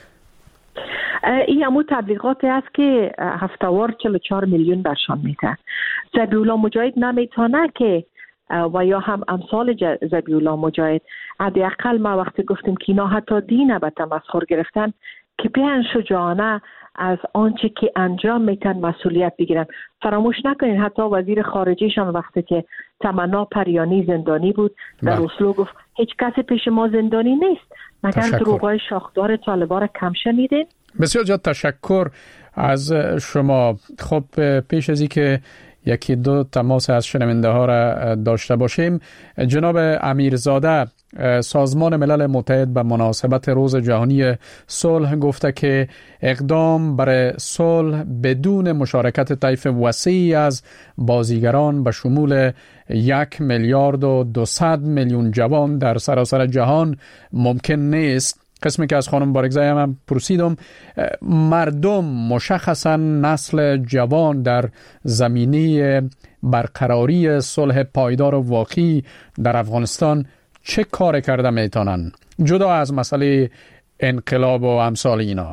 این همون تبلیغاتی است که هفته‌وار چهل و چهار میلیون برشان میده. ذبیح الله مجاهد نمیتونه که و یا هم امثال ذبیح الله مجاهد حداقل ما وقتی گفتیم که اینا حتی دین به تمسخر گرفتن که بیان شجاعانه از آنچه که انجام میتن مسئولیت بگیرن. فراموش نکنین حتی وزیر خارجیشان وقتی که تمنا پریانی زندانی بود در اسلو گفت هیچ کسی پیش ما زندانی نیست مگر دروغای شاخدار طالبان را کم شنیدین. بسیار زیاد تشکر از شما. خب پیش از این که یکی دو تماس از شنونده ها را داشته باشیم، جناب امیرزاده سازمان ملل متحد به مناسبت روز جهانی صلح گفته که اقدام برای صلح بدون مشارکت طیف وسیعی از بازیگران به شمول یک میلیارد و دوصد میلیون جوان در سراسر جهان ممکن نیست. قسمی که از خانم بارگزای هم پرسیدم، مردم مشخصا نسل جوان در زمینه برقراری صلح پایدار و واقعی در افغانستان چه کار کرده میتونن جدا از مسئله انقلاب و امثال اینا؟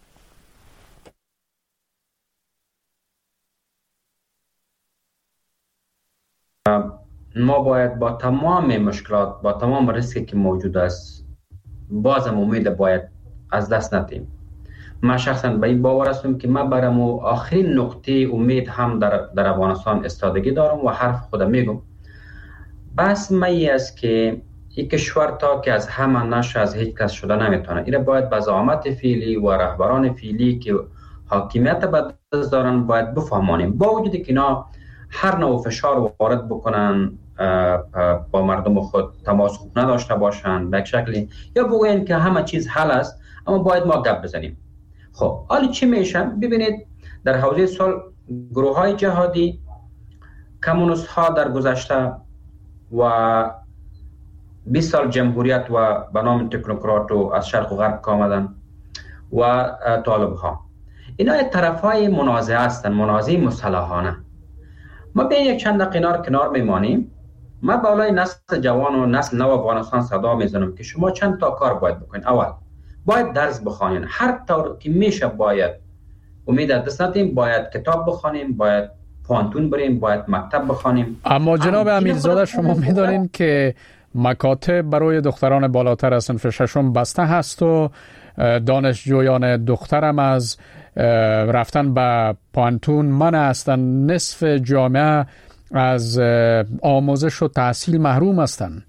ما باید با تمام مشکلات، با تمام ریسکی که موجود است، بازم امید باید از دست ندیم. من شخصا به این باور هستم که من برام آخرین نقطه امید هم در, در افغانستان استادگی دارم و حرف خودم میگم. بس می است که این کشور تا که از همه نشه از هیچ کس شده نمیتونه. این باید به زعامت فعلی و رهبران فعلی که حاکمیت به دست دارن باید بفهمانیم، با وجودی که اینا هر نوع فشار وارد بکنن با مردم خود تماس خوب نداشته باشن به شکلی یا بگوین که همه چیز حل است، اما باید ما گپ بزنیم. خب حالا چی میشه؟ ببینید در حوزه صلح گروه های جهادی، کمونیست ها در گذشته و بیست سال جمهوریت و به نام تکنوکرات از شرق و غرب آمدن و طالب ها، اینا طرف های منازعه هستند، منازعه مسلحانه. ما به یک چند دقیقه کنار میمانیم. ما بالای نسل جوان و نسل نو افغانستان صدا میزنم که شما چند تا کار باید بکنید. اول باید درس بخوانید، هر طور که میشه باید امید از دست ندیم، باید کتاب بخوانیم، باید پانتون بریم، باید مکتب بخوانیم. اما جناب امیرزاده شما میدانید که مکاتب برای دختران بالاتر از صنف ششم بسته هست و دانشجویان دخترم از رفتن به پانتون منع هستند. نصف جامعه از آموزش و تحصیل محروم هستند.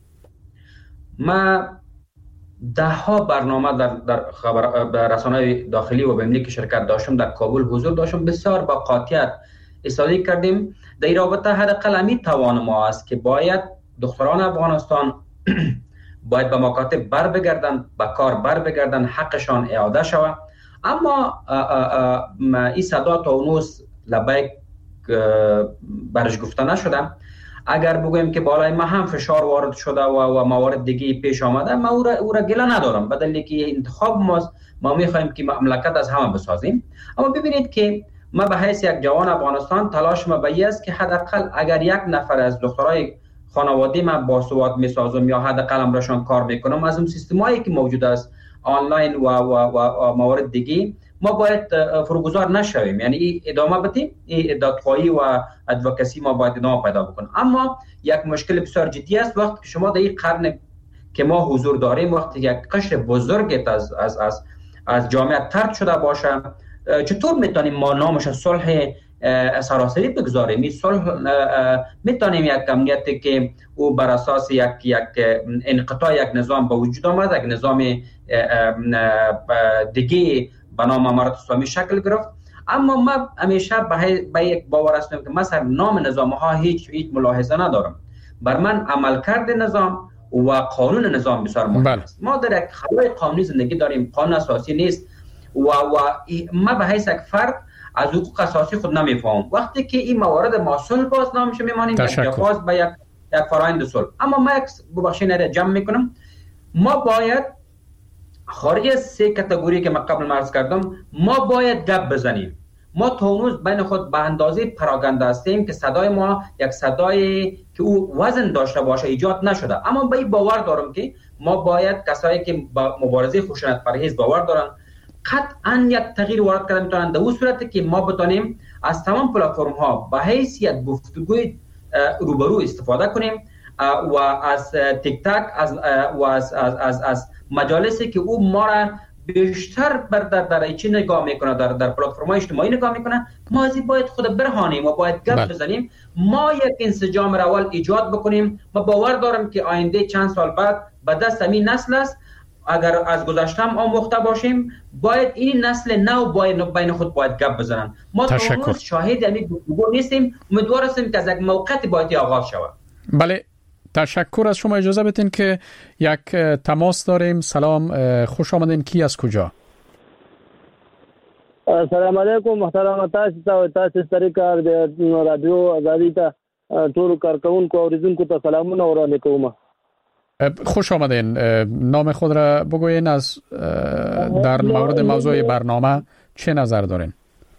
ما ده ها برنامه در, در, خبر در رسانه داخلی و بیملی که شرکت داشتم، در کابل حضور داشتم، بسیار با قاطعیت استفاده کردیم. در این رابطه حداقل همین توان ما است که باید دختران افغانستان باید به مکاتب بر بگردن، به کار بر بگردن، حقشان اعاده شود. اما این صدا تا اونوز لبیک برش گفته نشده. اگر بگویم که بالای ما هم فشار وارد شده و, و موارد دیگه پیش آمده، ما او را, او را گله ندارم، بدل که انتخاب ماست، ما میخوایم که مملکت از همه بسازیم. اما ببینید که ما به حیث یک جوان افغانستان تلاش ما به این است که حداقل اگر یک نفر از دخترای خانواده من باثبات میسازم یا حداقل امرشان کار میکنم، از اون سیستمایی که موجود است آنلاین و, و, و, و موارد دیگه ما باید فروگذار نشویم، یعنی ادامه بدیم. این دادخواهی و ادوکسی ما باید ادامه پیدا بکنیم. اما یک مشکل بسیار جدی است وقتی که شما در این قرن که ما حضور داریم، وقتی یک قشر بزرگت از از از از جامعه طرد شده باشه، چطور میتونیم ما نامش صلح سراسری بگذاریم. این صلح میتونیم یک امنیتی که او بر اساس یک یک انقطاع یک نظام به وجود آمد، یک نظام دیگه به نام امارت اسلامی شکل گرفت. اما ما همیشه به یک باور هستم که مثلا نام نظام ها هیچ هیچ ملاحظه ندارم. بر من عملکرد نظام و قانون نظام بسیار مهم است. ما در یک خلای قانونی زندگی داریم، قانون اساسی نیست و و ما به حیث یک فرد از حقوق اساسی خود نمیفهمم. وقتی که این موارد ما صلح بازنامه میشه میمانیم یک جفاز به یک یک فرآیند صلح. اما ما یک ببخشید را جمع میکنم، ما باید خارج از سه کاتگوری که من قبل عرض کردم ما باید گپ بزنیم. ما تا هنوز بین خود به اندازه پراگنده هستیم که صدای ما یک صدای که او وزن داشته باشه ایجاد نشده. اما به این باور دارم که ما باید کسایی که با مبارزه خشونت پرهیز باور دارن قطعا یک تغییر وارد کردن میتونن، در اون صورتی که ما بتونیم از تمام پلتفرم ها به حیث یک گفتگوی روبرو استفاده کنیم و از تیک تاک از و از از از, از مجالسی که او ما را بیشتر بر در در چی نگاه میکنه، در در پلتفرم اجتماعی نگاه میکنه، ما از باید خود برهانیم و باید گپ بزنیم، ما یک انسجام اول ایجاد بکنیم. ما باور دارم که آینده چند سال بعد به دست همین نسل است. اگر از گذشته هم آموخته باشیم باید این نسل نو باید بین خود باید گپ بزنن. ما تا امروز شاهد همین گفتگو نیستیم. امیدوار هستیم که از یک موقعی باید آغاز شود. بله، تشکر. از شما اجازه بدین که یک تماس داریم. سلام، خوش آمدین. کی از کجا؟ السلام علیکم محترم تاسو ته تاسو طریقار د رادیو آزادی ته ټول کارکونکو او اوریدونکو ته سلامونه ورانه کوم. خوش آمدین. نام خود را بگوین، از در مورد موضوع برنامه چه نظر دارین؟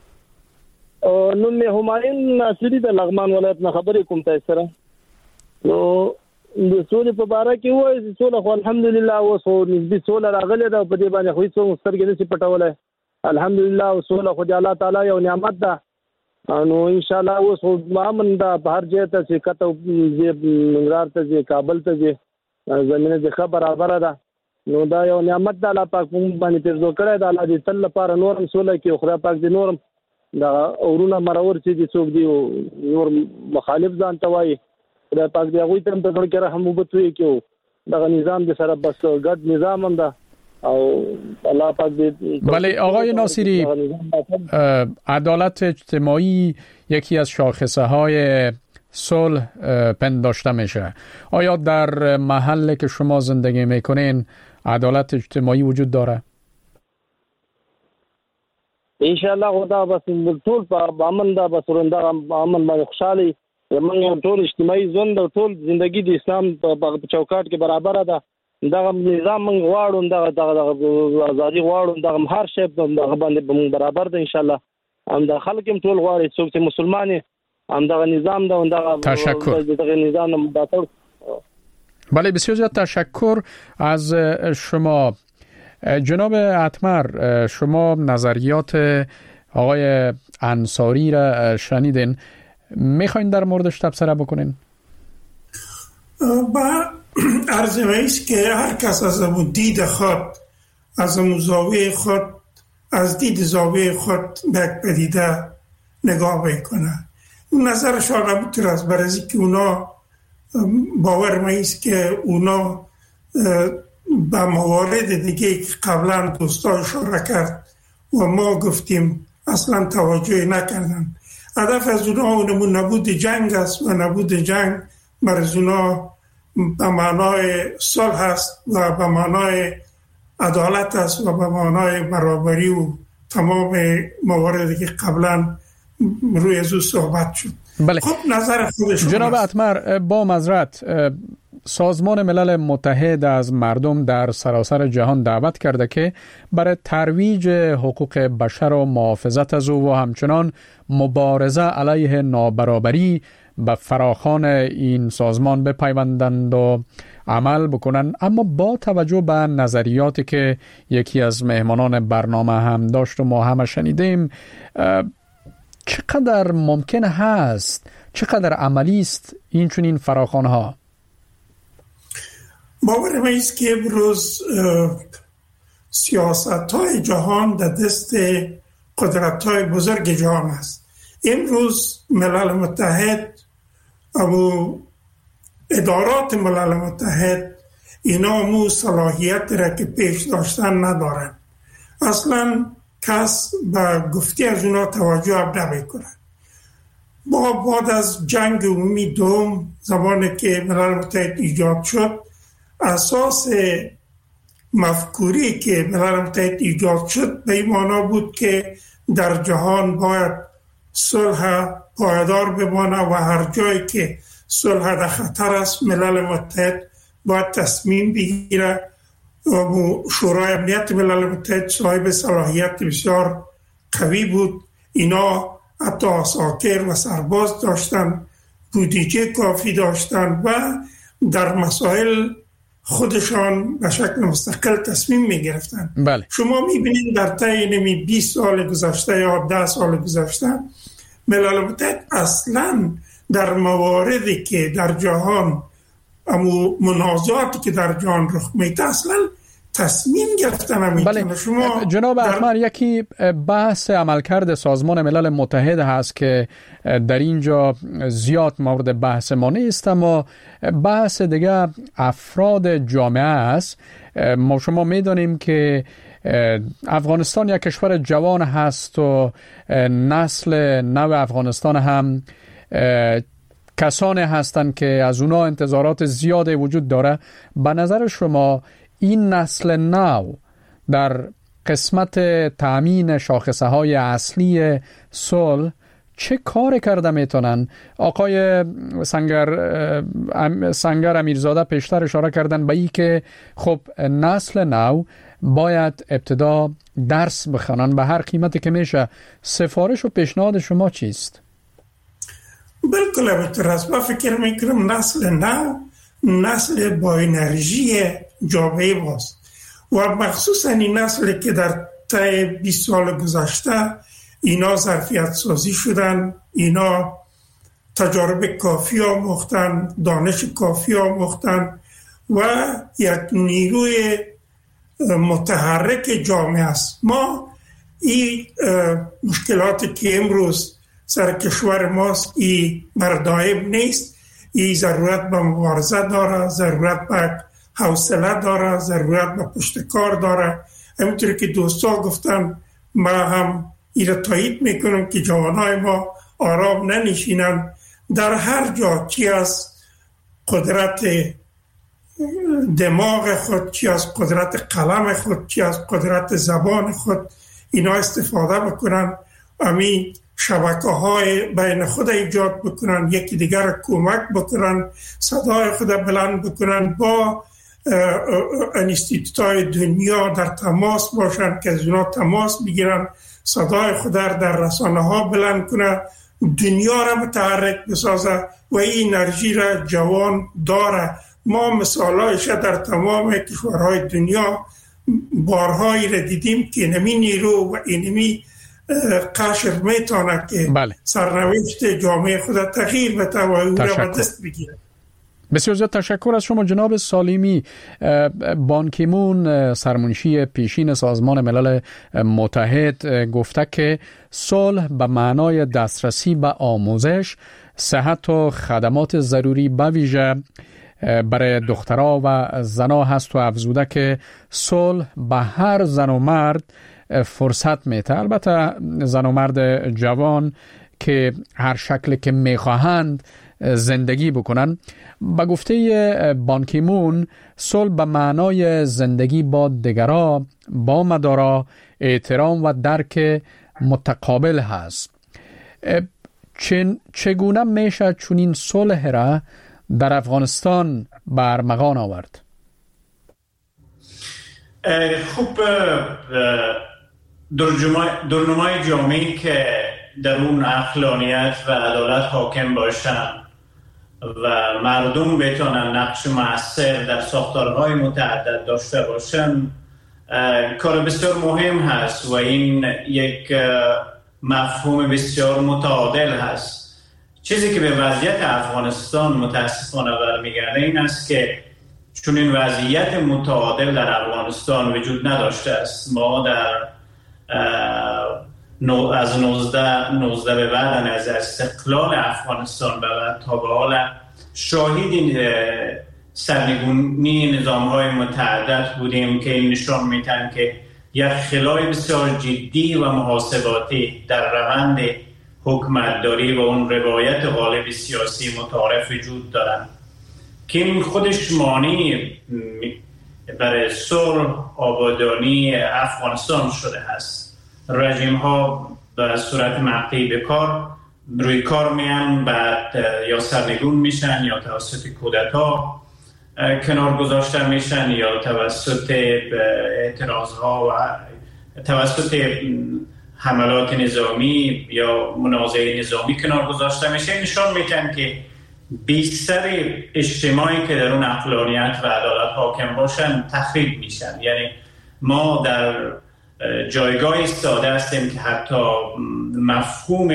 نوم همایون ناصری د لغمان ولایت نه خبرې کوم تاسو سره. نو د سولې په باره کې وایي سوله خو الحمدلله اوس خو نسبي سوله راغلې ده، په دې باندې خو هېڅوک سترګې نشي پټولی. الحمدلله سوله خو د الله تعالی یو نعمت ده. نو انشاءالله اوس خو امن ده، په هر ځای ته چې کته ځې، ننګرهار ته ځې، کابل ته ځې، زمینه د ښه برابره ده. نو دا یو نعمت ده، الله پاک موږ باندې پیرزو کړی ده. الله دې تل لپاره نورم سوله کړي. خدای پاک دې نورم دغه اورونه مرور چې دي څوک دي نور مخالف ځان ته وایي، خدای پاک دې هغوی ته هم په زړه کې رحم وبتوي کړي. دغه نظام دې سره بس ګډ نظام هم ده او الله پاک دې. بله آقای ناصری، عدالت اجتماعی یکی از شاخصه های صلح پنداشته میشه. آیا در محل که شما زندگی میکنین عدالت اجتماعی وجود داره؟ انشاءالله خدا بس ټول په امن ده، بس ورنده امن باندې خوشحالي موږ ټول اجتماعي ژوند او ټول زندگی د اسلام په چوکاټ کې برابره ده. دغه نظام موږ غواړو، دغه دغه ازادي غواړو، دغه هر شی دغه باندې برابر ده انشاءالله. هم د خلک هم ټول غواړي څوک چې مسلمان هم دغه نظام ده، دغه تشکر. دغه نظام مدافع. بله بسیار زیاد تشکر از شما جناب اتمر. شما نظریات آقای انصاری را شنیدین، میخواین در موردش تبصره بکنین؟ با عرض است که هر کس از اون دید خود، از اون زاویه خود، از دید زاویه خود به پدیده نگاه بکنه. اون نظرش آقا بطور است، برای که اونا باور ما است که اونا به موارد دیگه که قبلا دوستا اشاره کرد و ما گفتیم اصلا توجه نکردن. هدف از اونا اونمون نبود جنگ است و نبود جنگ برای اونا به معنای صلح است و به معنای عدالت است و به معنای برابری و تمام مواردی که قبلا روی از او صحبت شد. بله. خب نظر خودشون جناب اتمر، با معذرت، سازمان ملل متحد از مردم در سراسر جهان دعوت کرده که برای ترویج حقوق بشر و محافظت از او و همچنان مبارزه علیه نابرابری به فراخوان این سازمان بپیوندند و عمل بکنند. اما با توجه به نظریاتی که یکی از مهمانان برنامه هم داشت و ما هم شنیدیم، چقدر ممکن هست، چقدر عملی است این چنین فراخوان ها؟ باور من است که امروز سیاست های جهان در دست قدرت های بزرگ جهان است. امروز ملل متحد و ادارات ملل متحد اینا مو صلاحیت را که پیش داشتن ندارن. اصلا کس به گفته از اونا توجه نمی کنن. با بعد از جنگ عمومی دوم زمانی که ملل متحد ایجاد شد، اساس مفکوری که ملل متحد ایجاد شد به این معنا بود که در جهان باید صلح پایدار بمانه و هر جایی که صلح در خطر است ملل متحد باید تصمیم بگیره. و شورای امنیت ملل متحد صاحب صلاحیت بسیار قوی بود. اینا حتی عساکر و سرباز داشتن، بودجه کافی داشتن و در مسائل خودشان به شکل مستقل تصمیم می گرفتن. بله. شما می بینید در طی نمی بیست سال گذشته یا ده سال گذشته ملل متحد اصلا در مواردی که در جهان اما منازعاتی که در جهان رخ میده اصلا تصمیم گرفتن نمیتونه. بله. شما جناب در... احمد، یکی بحث عملکرد سازمان ملل متحد هست که در اینجا زیاد مورد بحث ما نیست، اما بحث دیگه افراد جامعه است. ما شما میدانیم که افغانستان یک کشور جوان هست و نسل نو افغانستان هم کسانی هستند که از اونا انتظارات زیاده وجود داره. به نظر شما این نسل نو در قسمت تأمین شاخصه های اصلی صلح چه کار کرده میتونن؟ آقای سنگر سنگر امیرزاده پیشتر اشاره کردن به این که خب نسل نو باید ابتدا درس بخونن به هر قیمتی که میشه. سفارش و پیشنهاد شما چیست؟ بالکل همینطور است. من فکر میکنم نسل نو نسل با انرژی جامعه ماست و مخصوصا این نسل که در طی بیست سال گذشته اینا ظرفیت سازی شدن، اینا تجارب کافی آموختن، دانش کافی آموختن و یک نیروی متحرک جامعه است. ما این مشکلاتی که امروز سر کشور ماست این مردائم نیست. این ضرورت به مبارزه داره، ضرورت به حوصله داره، ضرورت به پشتکار داره. همینطوری که دوستا گفتن ما هم این را تایید میکنم که جوانای ما آرام ننشینن. در هر جا چی از قدرت دماغ خود، چی از قدرت قلم خود، چی از قدرت زبان خود اینا استفاده بکنن، امی شبکه های بین خود ایجاد بکنن، یکی دیگر را کمک بکنن، صدای خود بلند بکنن، با انستیتوت های دنیا در تماس باشن که از اونا تماس بگیرن، صدای خود در رسانه ها بلند کنن، دنیا را متحرک بسازه و این انرژی را جوان داره. ما مثالایش در تمام کشورهای دنیا بارهایی را دیدیم که نمی نیرو و اینمی قشر میتونه که بله. سرنوشت جامعه خود تغییر بده و او را به دست بگیره. بسیار زیاد تشکر از شما جناب سالیمی. بان کی مون سرمنشی پیشین سازمان ملل متحد گفته که صلح به معنای دسترسی به آموزش، صحت و خدمات ضروری به ویژه برای دخترها و زنها هست و افزوده که صلح به هر زن و مرد فرصت میده. البته زن و مرد جوان که هر شکل که میخواهند زندگی بکنن. با گفته بان کی مون صلح به معنای زندگی با دیگران با مدارا احترام و درک متقابل هست. چگونه میشه چنین صلح را در افغانستان برمغان آورد؟ خوب درنمای جامعی که در اون عقلانیت و عدالت حاکم باشن و مردم بتونن نقش مؤثر در ساختارهای متعدد داشته باشن کار بسیار مهم هست و این یک مفهوم بسیار متعادل هست. چیزی که به وضعیت افغانستان متاسفانه برمیگرده این است که چون این وضعیت متعادل در افغانستان وجود نداشته است. ما در از نوزده نوزده به بعد از استقلال افغانستان به بعد تا به حال شاهد سرنگونی نظام‌های متعدد بودیم که این نشان میدن که یک خلای بسیار جدی و محاسباتی در روند حکومتداری و اون روایت غالب سیاسی متعارف وجود دارن که این خودش مانع برای صلح آبادانی افغانستان شده است. رژیم ها به صورت مقطعی به کار روی کار میان، بعد یا سرنگون میشن یا توسط کودتا کنار گذاشته میشن یا توسط اعتراض ها و توسط حملات نظامی یا منازعه نظامی کنار گذاشته میشه. نشان میدن که بیشتر اجتماعی که در اون عقلانیت و عدالت حاکم باشن تخریب میشن. یعنی ما در جایگاه ایستاده هستیم که حتی مفهوم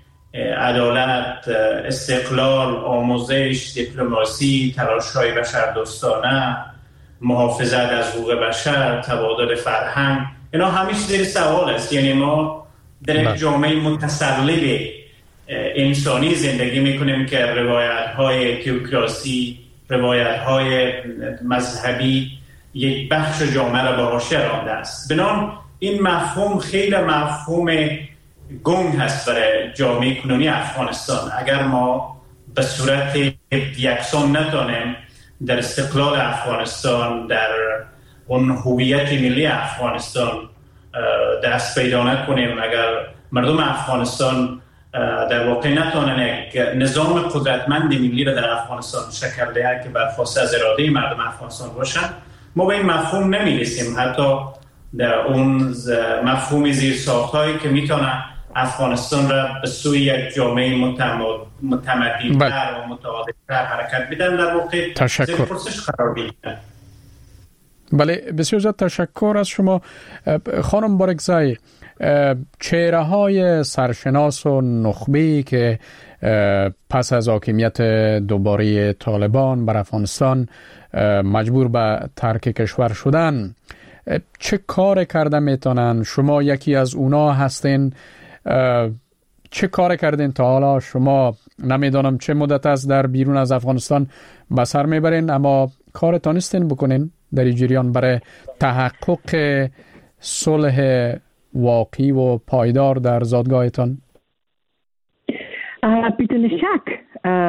عدالت، استقلال، آموزش، دیپلماسی، تلاش‌های بشردوستانه، محافظت از حقوق بشر، تبادل فرهنگ، اینا همیشه زیر سوال است. یعنی ما در یک جامعه متسلب انسانی زندگی میکنیم که روایت‌های تئوکراسی، روایت‌های مذهبی یک بخش جامعه را به حاشیه رانده است. بنابراین این مفهوم خیلی مفهوم گنگ هست برای جامعه کنونی افغانستان. اگر ما به صورت یکسان نتونیم در استقلال افغانستان، در اون هویت ملی افغانستان دست پیدا نکنیم، اگر مردم افغانستان در واقع نتونن یک نظام قدرتمند ملی را در افغانستان شکل دهند که برخواسته از اراده مردم افغانستان باشن، ما به این مفهوم نمیرسیم. حتی در اون مفهوم زیرساخت‌هایی که میتونه افغانستان را به سوی یک جامعه متمدن‌تر و متعادل‌تر حرکت بدن در واقع تشکر. زیر پرسش قرار بگیرن. بله، بسیار زیاد تشکر از شما خانم بارکزای. چهره های سرشناس و نخبه‌ای که پس از حاکمیت دوباره طالبان بر افغانستان مجبور به ترک کشور شدن، چه کار کرده میتونن؟ شما یکی از اونا هستین. چه کار کردین تا حالا؟ شما نمیدانم چه مدت از در بیرون از افغانستان به سر میبرین، اما کار تانستین بکنین در این جریان برای تحقق صلح واقعی و پایدار در زادگاهتان؟ بدون شک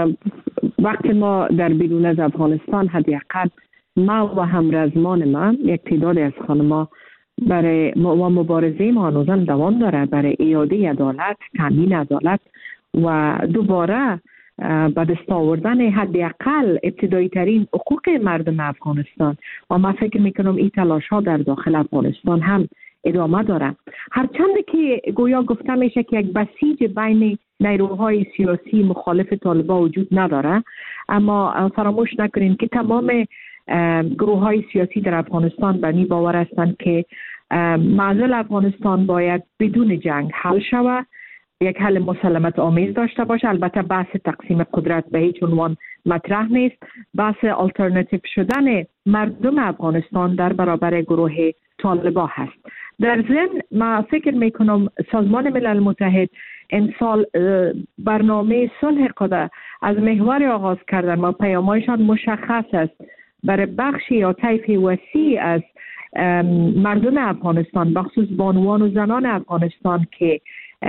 وقتی ما در بیرون از افغانستان، حداقل ما و همرزمان من، یک تعداد از خانم‌ها برای و مبارزه ما هنوزم دوام داره برای اعاده عدالت، تامین عدالت و دوباره به دست آوردن حداقل ابتدایی ترین حقوق مردم افغانستان. و من فکر میکنم این تلاش ها در داخل افغانستان هم ادامه داره. هرچند که گویا گفته میشه که یک بسیج بین نیروهای سیاسی مخالف طالبان وجود نداره، اما فراموش نکنیم که تمام گروه های سیاسی در افغانستان به این باور هستند که معضل افغانستان باید بدون جنگ حل شود، یک حل مسالمت آمیز داشته باشه. البته بحث تقسیم قدرت به هیچ عنوان مطرح نیست. بحث آلترناتیو شدن مردم افغانستان در برابر گروه طالبان هست. در ضمن ما فکر میکنم سازمان ملل متحد امسال برنامه صلح قدر از محور آغاز کردن و پیامایشان مشخص است برای بخشی یا طیف وسیع از مردم افغانستان، بخصوص بانوان و زنان افغانستان که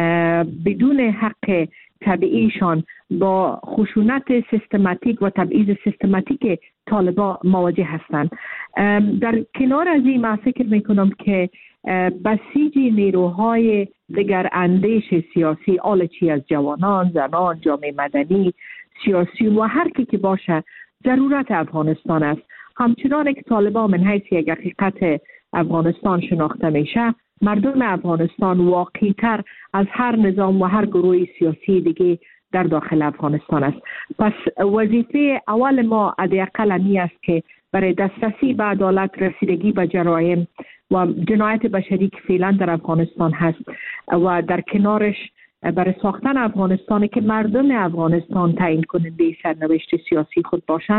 بدون حق طبیعیشان با خشونت سیستماتیک و تبعیض سیستماتیک طالبان مواجه هستند. در کنار از این من فکر میکنم که بسیج نیروهای دیگر اندیش سیاسی، آلچی از جوانان، زنان، جامعه مدنی، سیاسی و هر کی که باشه ضرورت افغانستان است. همچنان که طالبان من حیث یک حقیقت افغانستان شناخته میشه، مردم افغانستان واقعی تر از هر نظام و هر گروه سیاسی دیگه در داخل افغانستان است. پس وظیفه اول ما حداقل این است که برای دسترسی به عدالت، رسیدگی به جرایم و جنایت بشری که فعلا در افغانستان هست و در کنارش برای ساختن افغانستان که مردم افغانستان تعیین کننده سرنوشت سیاسی خود باشند،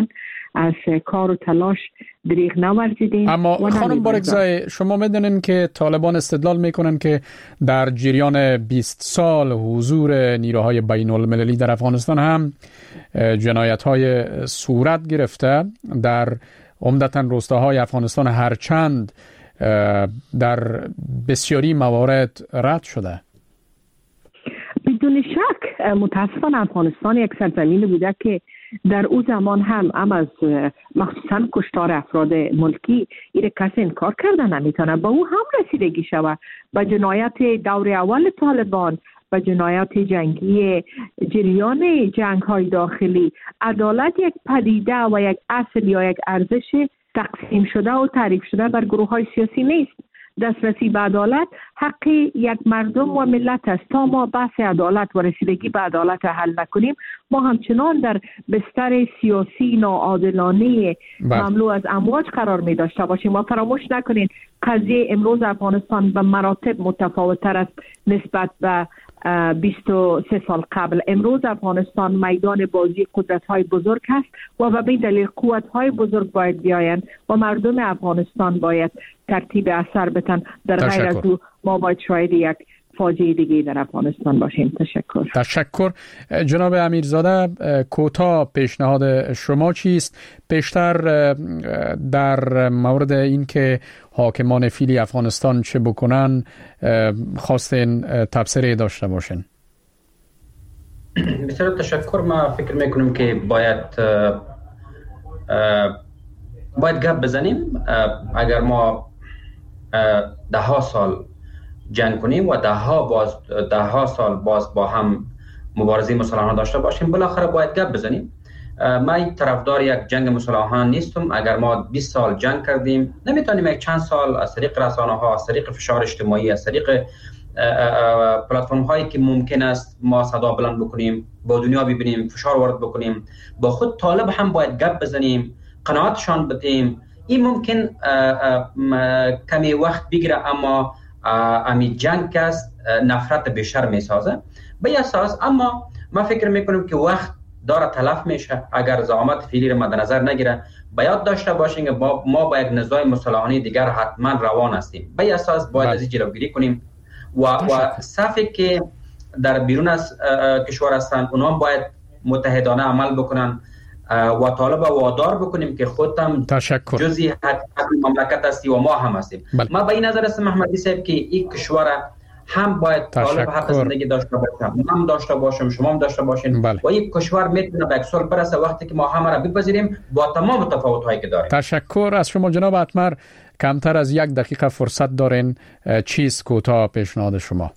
از کار و تلاش دریغ نورزیدیم. اما خانم بارگزای، شما میدونین که طالبان استدلال میکنن که در جریان بیست سال حضور نیروهای بین المللی در افغانستان هم جنایت های صورت گرفته در عمدتاً روستاهای افغانستان، هرچند در بسیاری موارد رد شده. بدون شک متاسفانه افغانستان یک سرزمین بوده که در او زمان هم هم از مخصوصا کشتار افراد ملکی این کسی انکار کردن نمیتونه. با او هم رسیدگی شود به جنایت دور اول طالبان، به جنایات جنگی جریان جنگ های داخلی. عدالت یک پدیده و یک اصل یا یک ارزش تقسیم شده و تعریف شده بر گروه های سیاسی نیست. دسترسی به عدالت حق یک مردم و ملت است. تا ما بحث عدالت و رسیدگی به عدالت حل نکنیم، ما همچنان در بستر سیاسی ناعادلانه مملو از امواج قرار می داشته باشیم. و فراموش نکنین قضیه امروز افغانستان به مراتب متفاوت‌تر است نسبت به بیست و سه سال قبل. امروز افغانستان میدان بازی قدرت‌های بزرگ است و به این دلیل قوت‌های بزرگ باید بیایند و مردم افغانستان باید ترتیب اثر بتن. در غیر از او ما باید شاید یک فاجعه دیگه در افغانستان باشیم. تشکر. تشکر. جناب امیرزاده، کوتاه پیشنهاد شما چیست؟ پیشتر در مورد این که حاکمان فعلی افغانستان چه بکنن خواستین تبصره داشته باشین. بسیار تشکر. ما فکر میکنم که باید باید گپ بزنیم. اگر ما ده ها سال جنگ کنیم و ده ها باز ده ها سال باز با هم مبارزه مسلحانه داشته باشیم، بالاخره باید گپ بزنیم. من طرفدار یک جنگ مسلحانه نیستم. اگر ما بیست سال جنگ کردیم، نمیتونیم یک چند سال از طریق رسانه ها، از طریق فشار اجتماعی، از طریق پلتفرم هایی که ممکن است ما صدا بلند بکنیم، با دنیا ببینیم، فشار وارد بکنیم. با خود طالب هم باید گپ بزنیم، قناعتشان بدیم. این ممکن کمی وقت بگیره، اما امی جنگ است نفرت بیشتر میسازه به اساس. اما ما فکر میکنیم که وقت داره تلف میشه اگر زعامت فعلی را مد نظر نگیره. باید داشته باشیم که ما با یک نزاع مسلحانه دیگر حتما روان هستیم. به اساس باید از این جلوگیری کنیم و و صفی که در بیرون از کشور هستند اونها باید متحدانه عمل بکنن و طالب وادار بکنیم که خودم جزئی حق مملکت هستی و ما هم هستیم. بل. ما به این نظر هستم محمدی صاحب که این کشور هم باید طالب حق زندگی داشته باشه، ما هم داشته باشیم، شما هم داشته باشین. بل. و این کشور میتونه به اکسال برسه وقتی که ما همه را بپذیریم با تمام تفاوت‌هایی که داریم. تشکر از شما جناب اتمر. کمتر از یک دقیقه فرصت دارین. چیست کوتاه پیشنهاد شما؟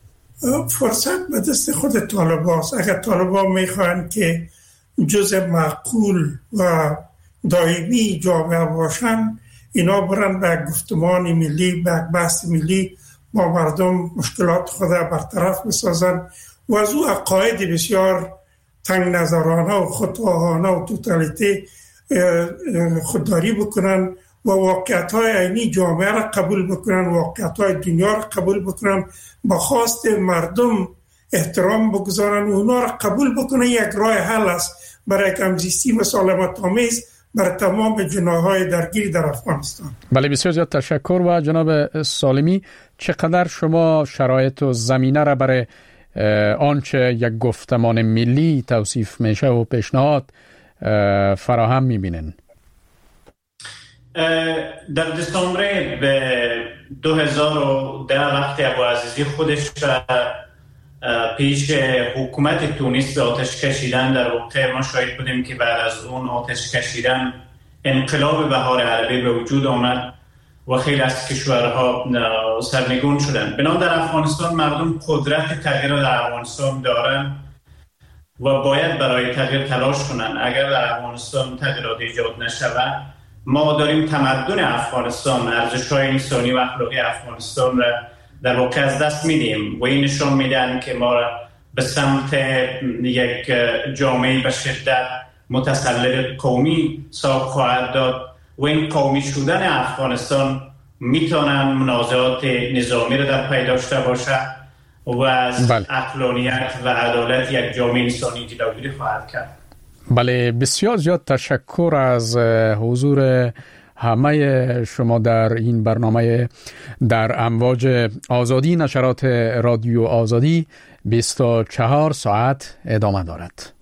فرصت به دست خود طالباست. اگر طالبا میخوان که جزء معقول و دائمی جامعه باشن، اینا برن به گفتمان ملی، به بحث ملی با مردم مشکلات خود برطرف بسازن و از او عقاید بسیار تنگ نظرانه و خودخواهانه و توتالیته خودداری بکنن و واقعیت‌های عینی جامعه را قبول بکنن، واقعیت‌های دنیا را قبول بکنن، با خواست مردم احترام بگذارن و اونا را قبول بکنن. یک راه حل است برای همزیستی مسالمت‌آمیز برای تمام جناح‌های درگیر در افغانستان. بله، بسیار زیاد تشکر. و جناب سالمی، چقدر شما شرایط و زمینه را برای آنچه یک گفتمان ملی توصیف میشه و پیشنهاد فراهم میبینن؟ در دسامبر به دو هزار و ده وقتی ابوعزیزی خودش پیش حکومت تونس به آتش کشیدن، در واقع ما شاهد بودیم که بعد از اون آتش کشیدن انقلاب بهار عربی به وجود آمد و خیلی از کشورها سرنگون شدند. بنابراین در افغانستان مردم قدرت تغییر در افغانستان دارن و باید برای تغییر تلاش کنن. اگر در افغانستان تغییرات ایجاد نشود، ما داریم تمدن افغانستان، ارزش‌های انسانی و اخلاقی افغانستان را در واقع از دست میدیم و این نشان میدن که ما را به سمت یک جامعه به شدت متسلط قومی ساق خواهد داد و این قومی شدن افغانستان میتونن منازعات نظامی را در پی داشته باشه و از عقلانیت و عدالت یک جامعه انسانی جلوگیری خواهد کرد. بله، بسیار زیاد تشکر از حضور همه شما در این برنامه در امواج آزادی. نشرات رادیو آزادی بیست و چهار ساعت ادامه دارد.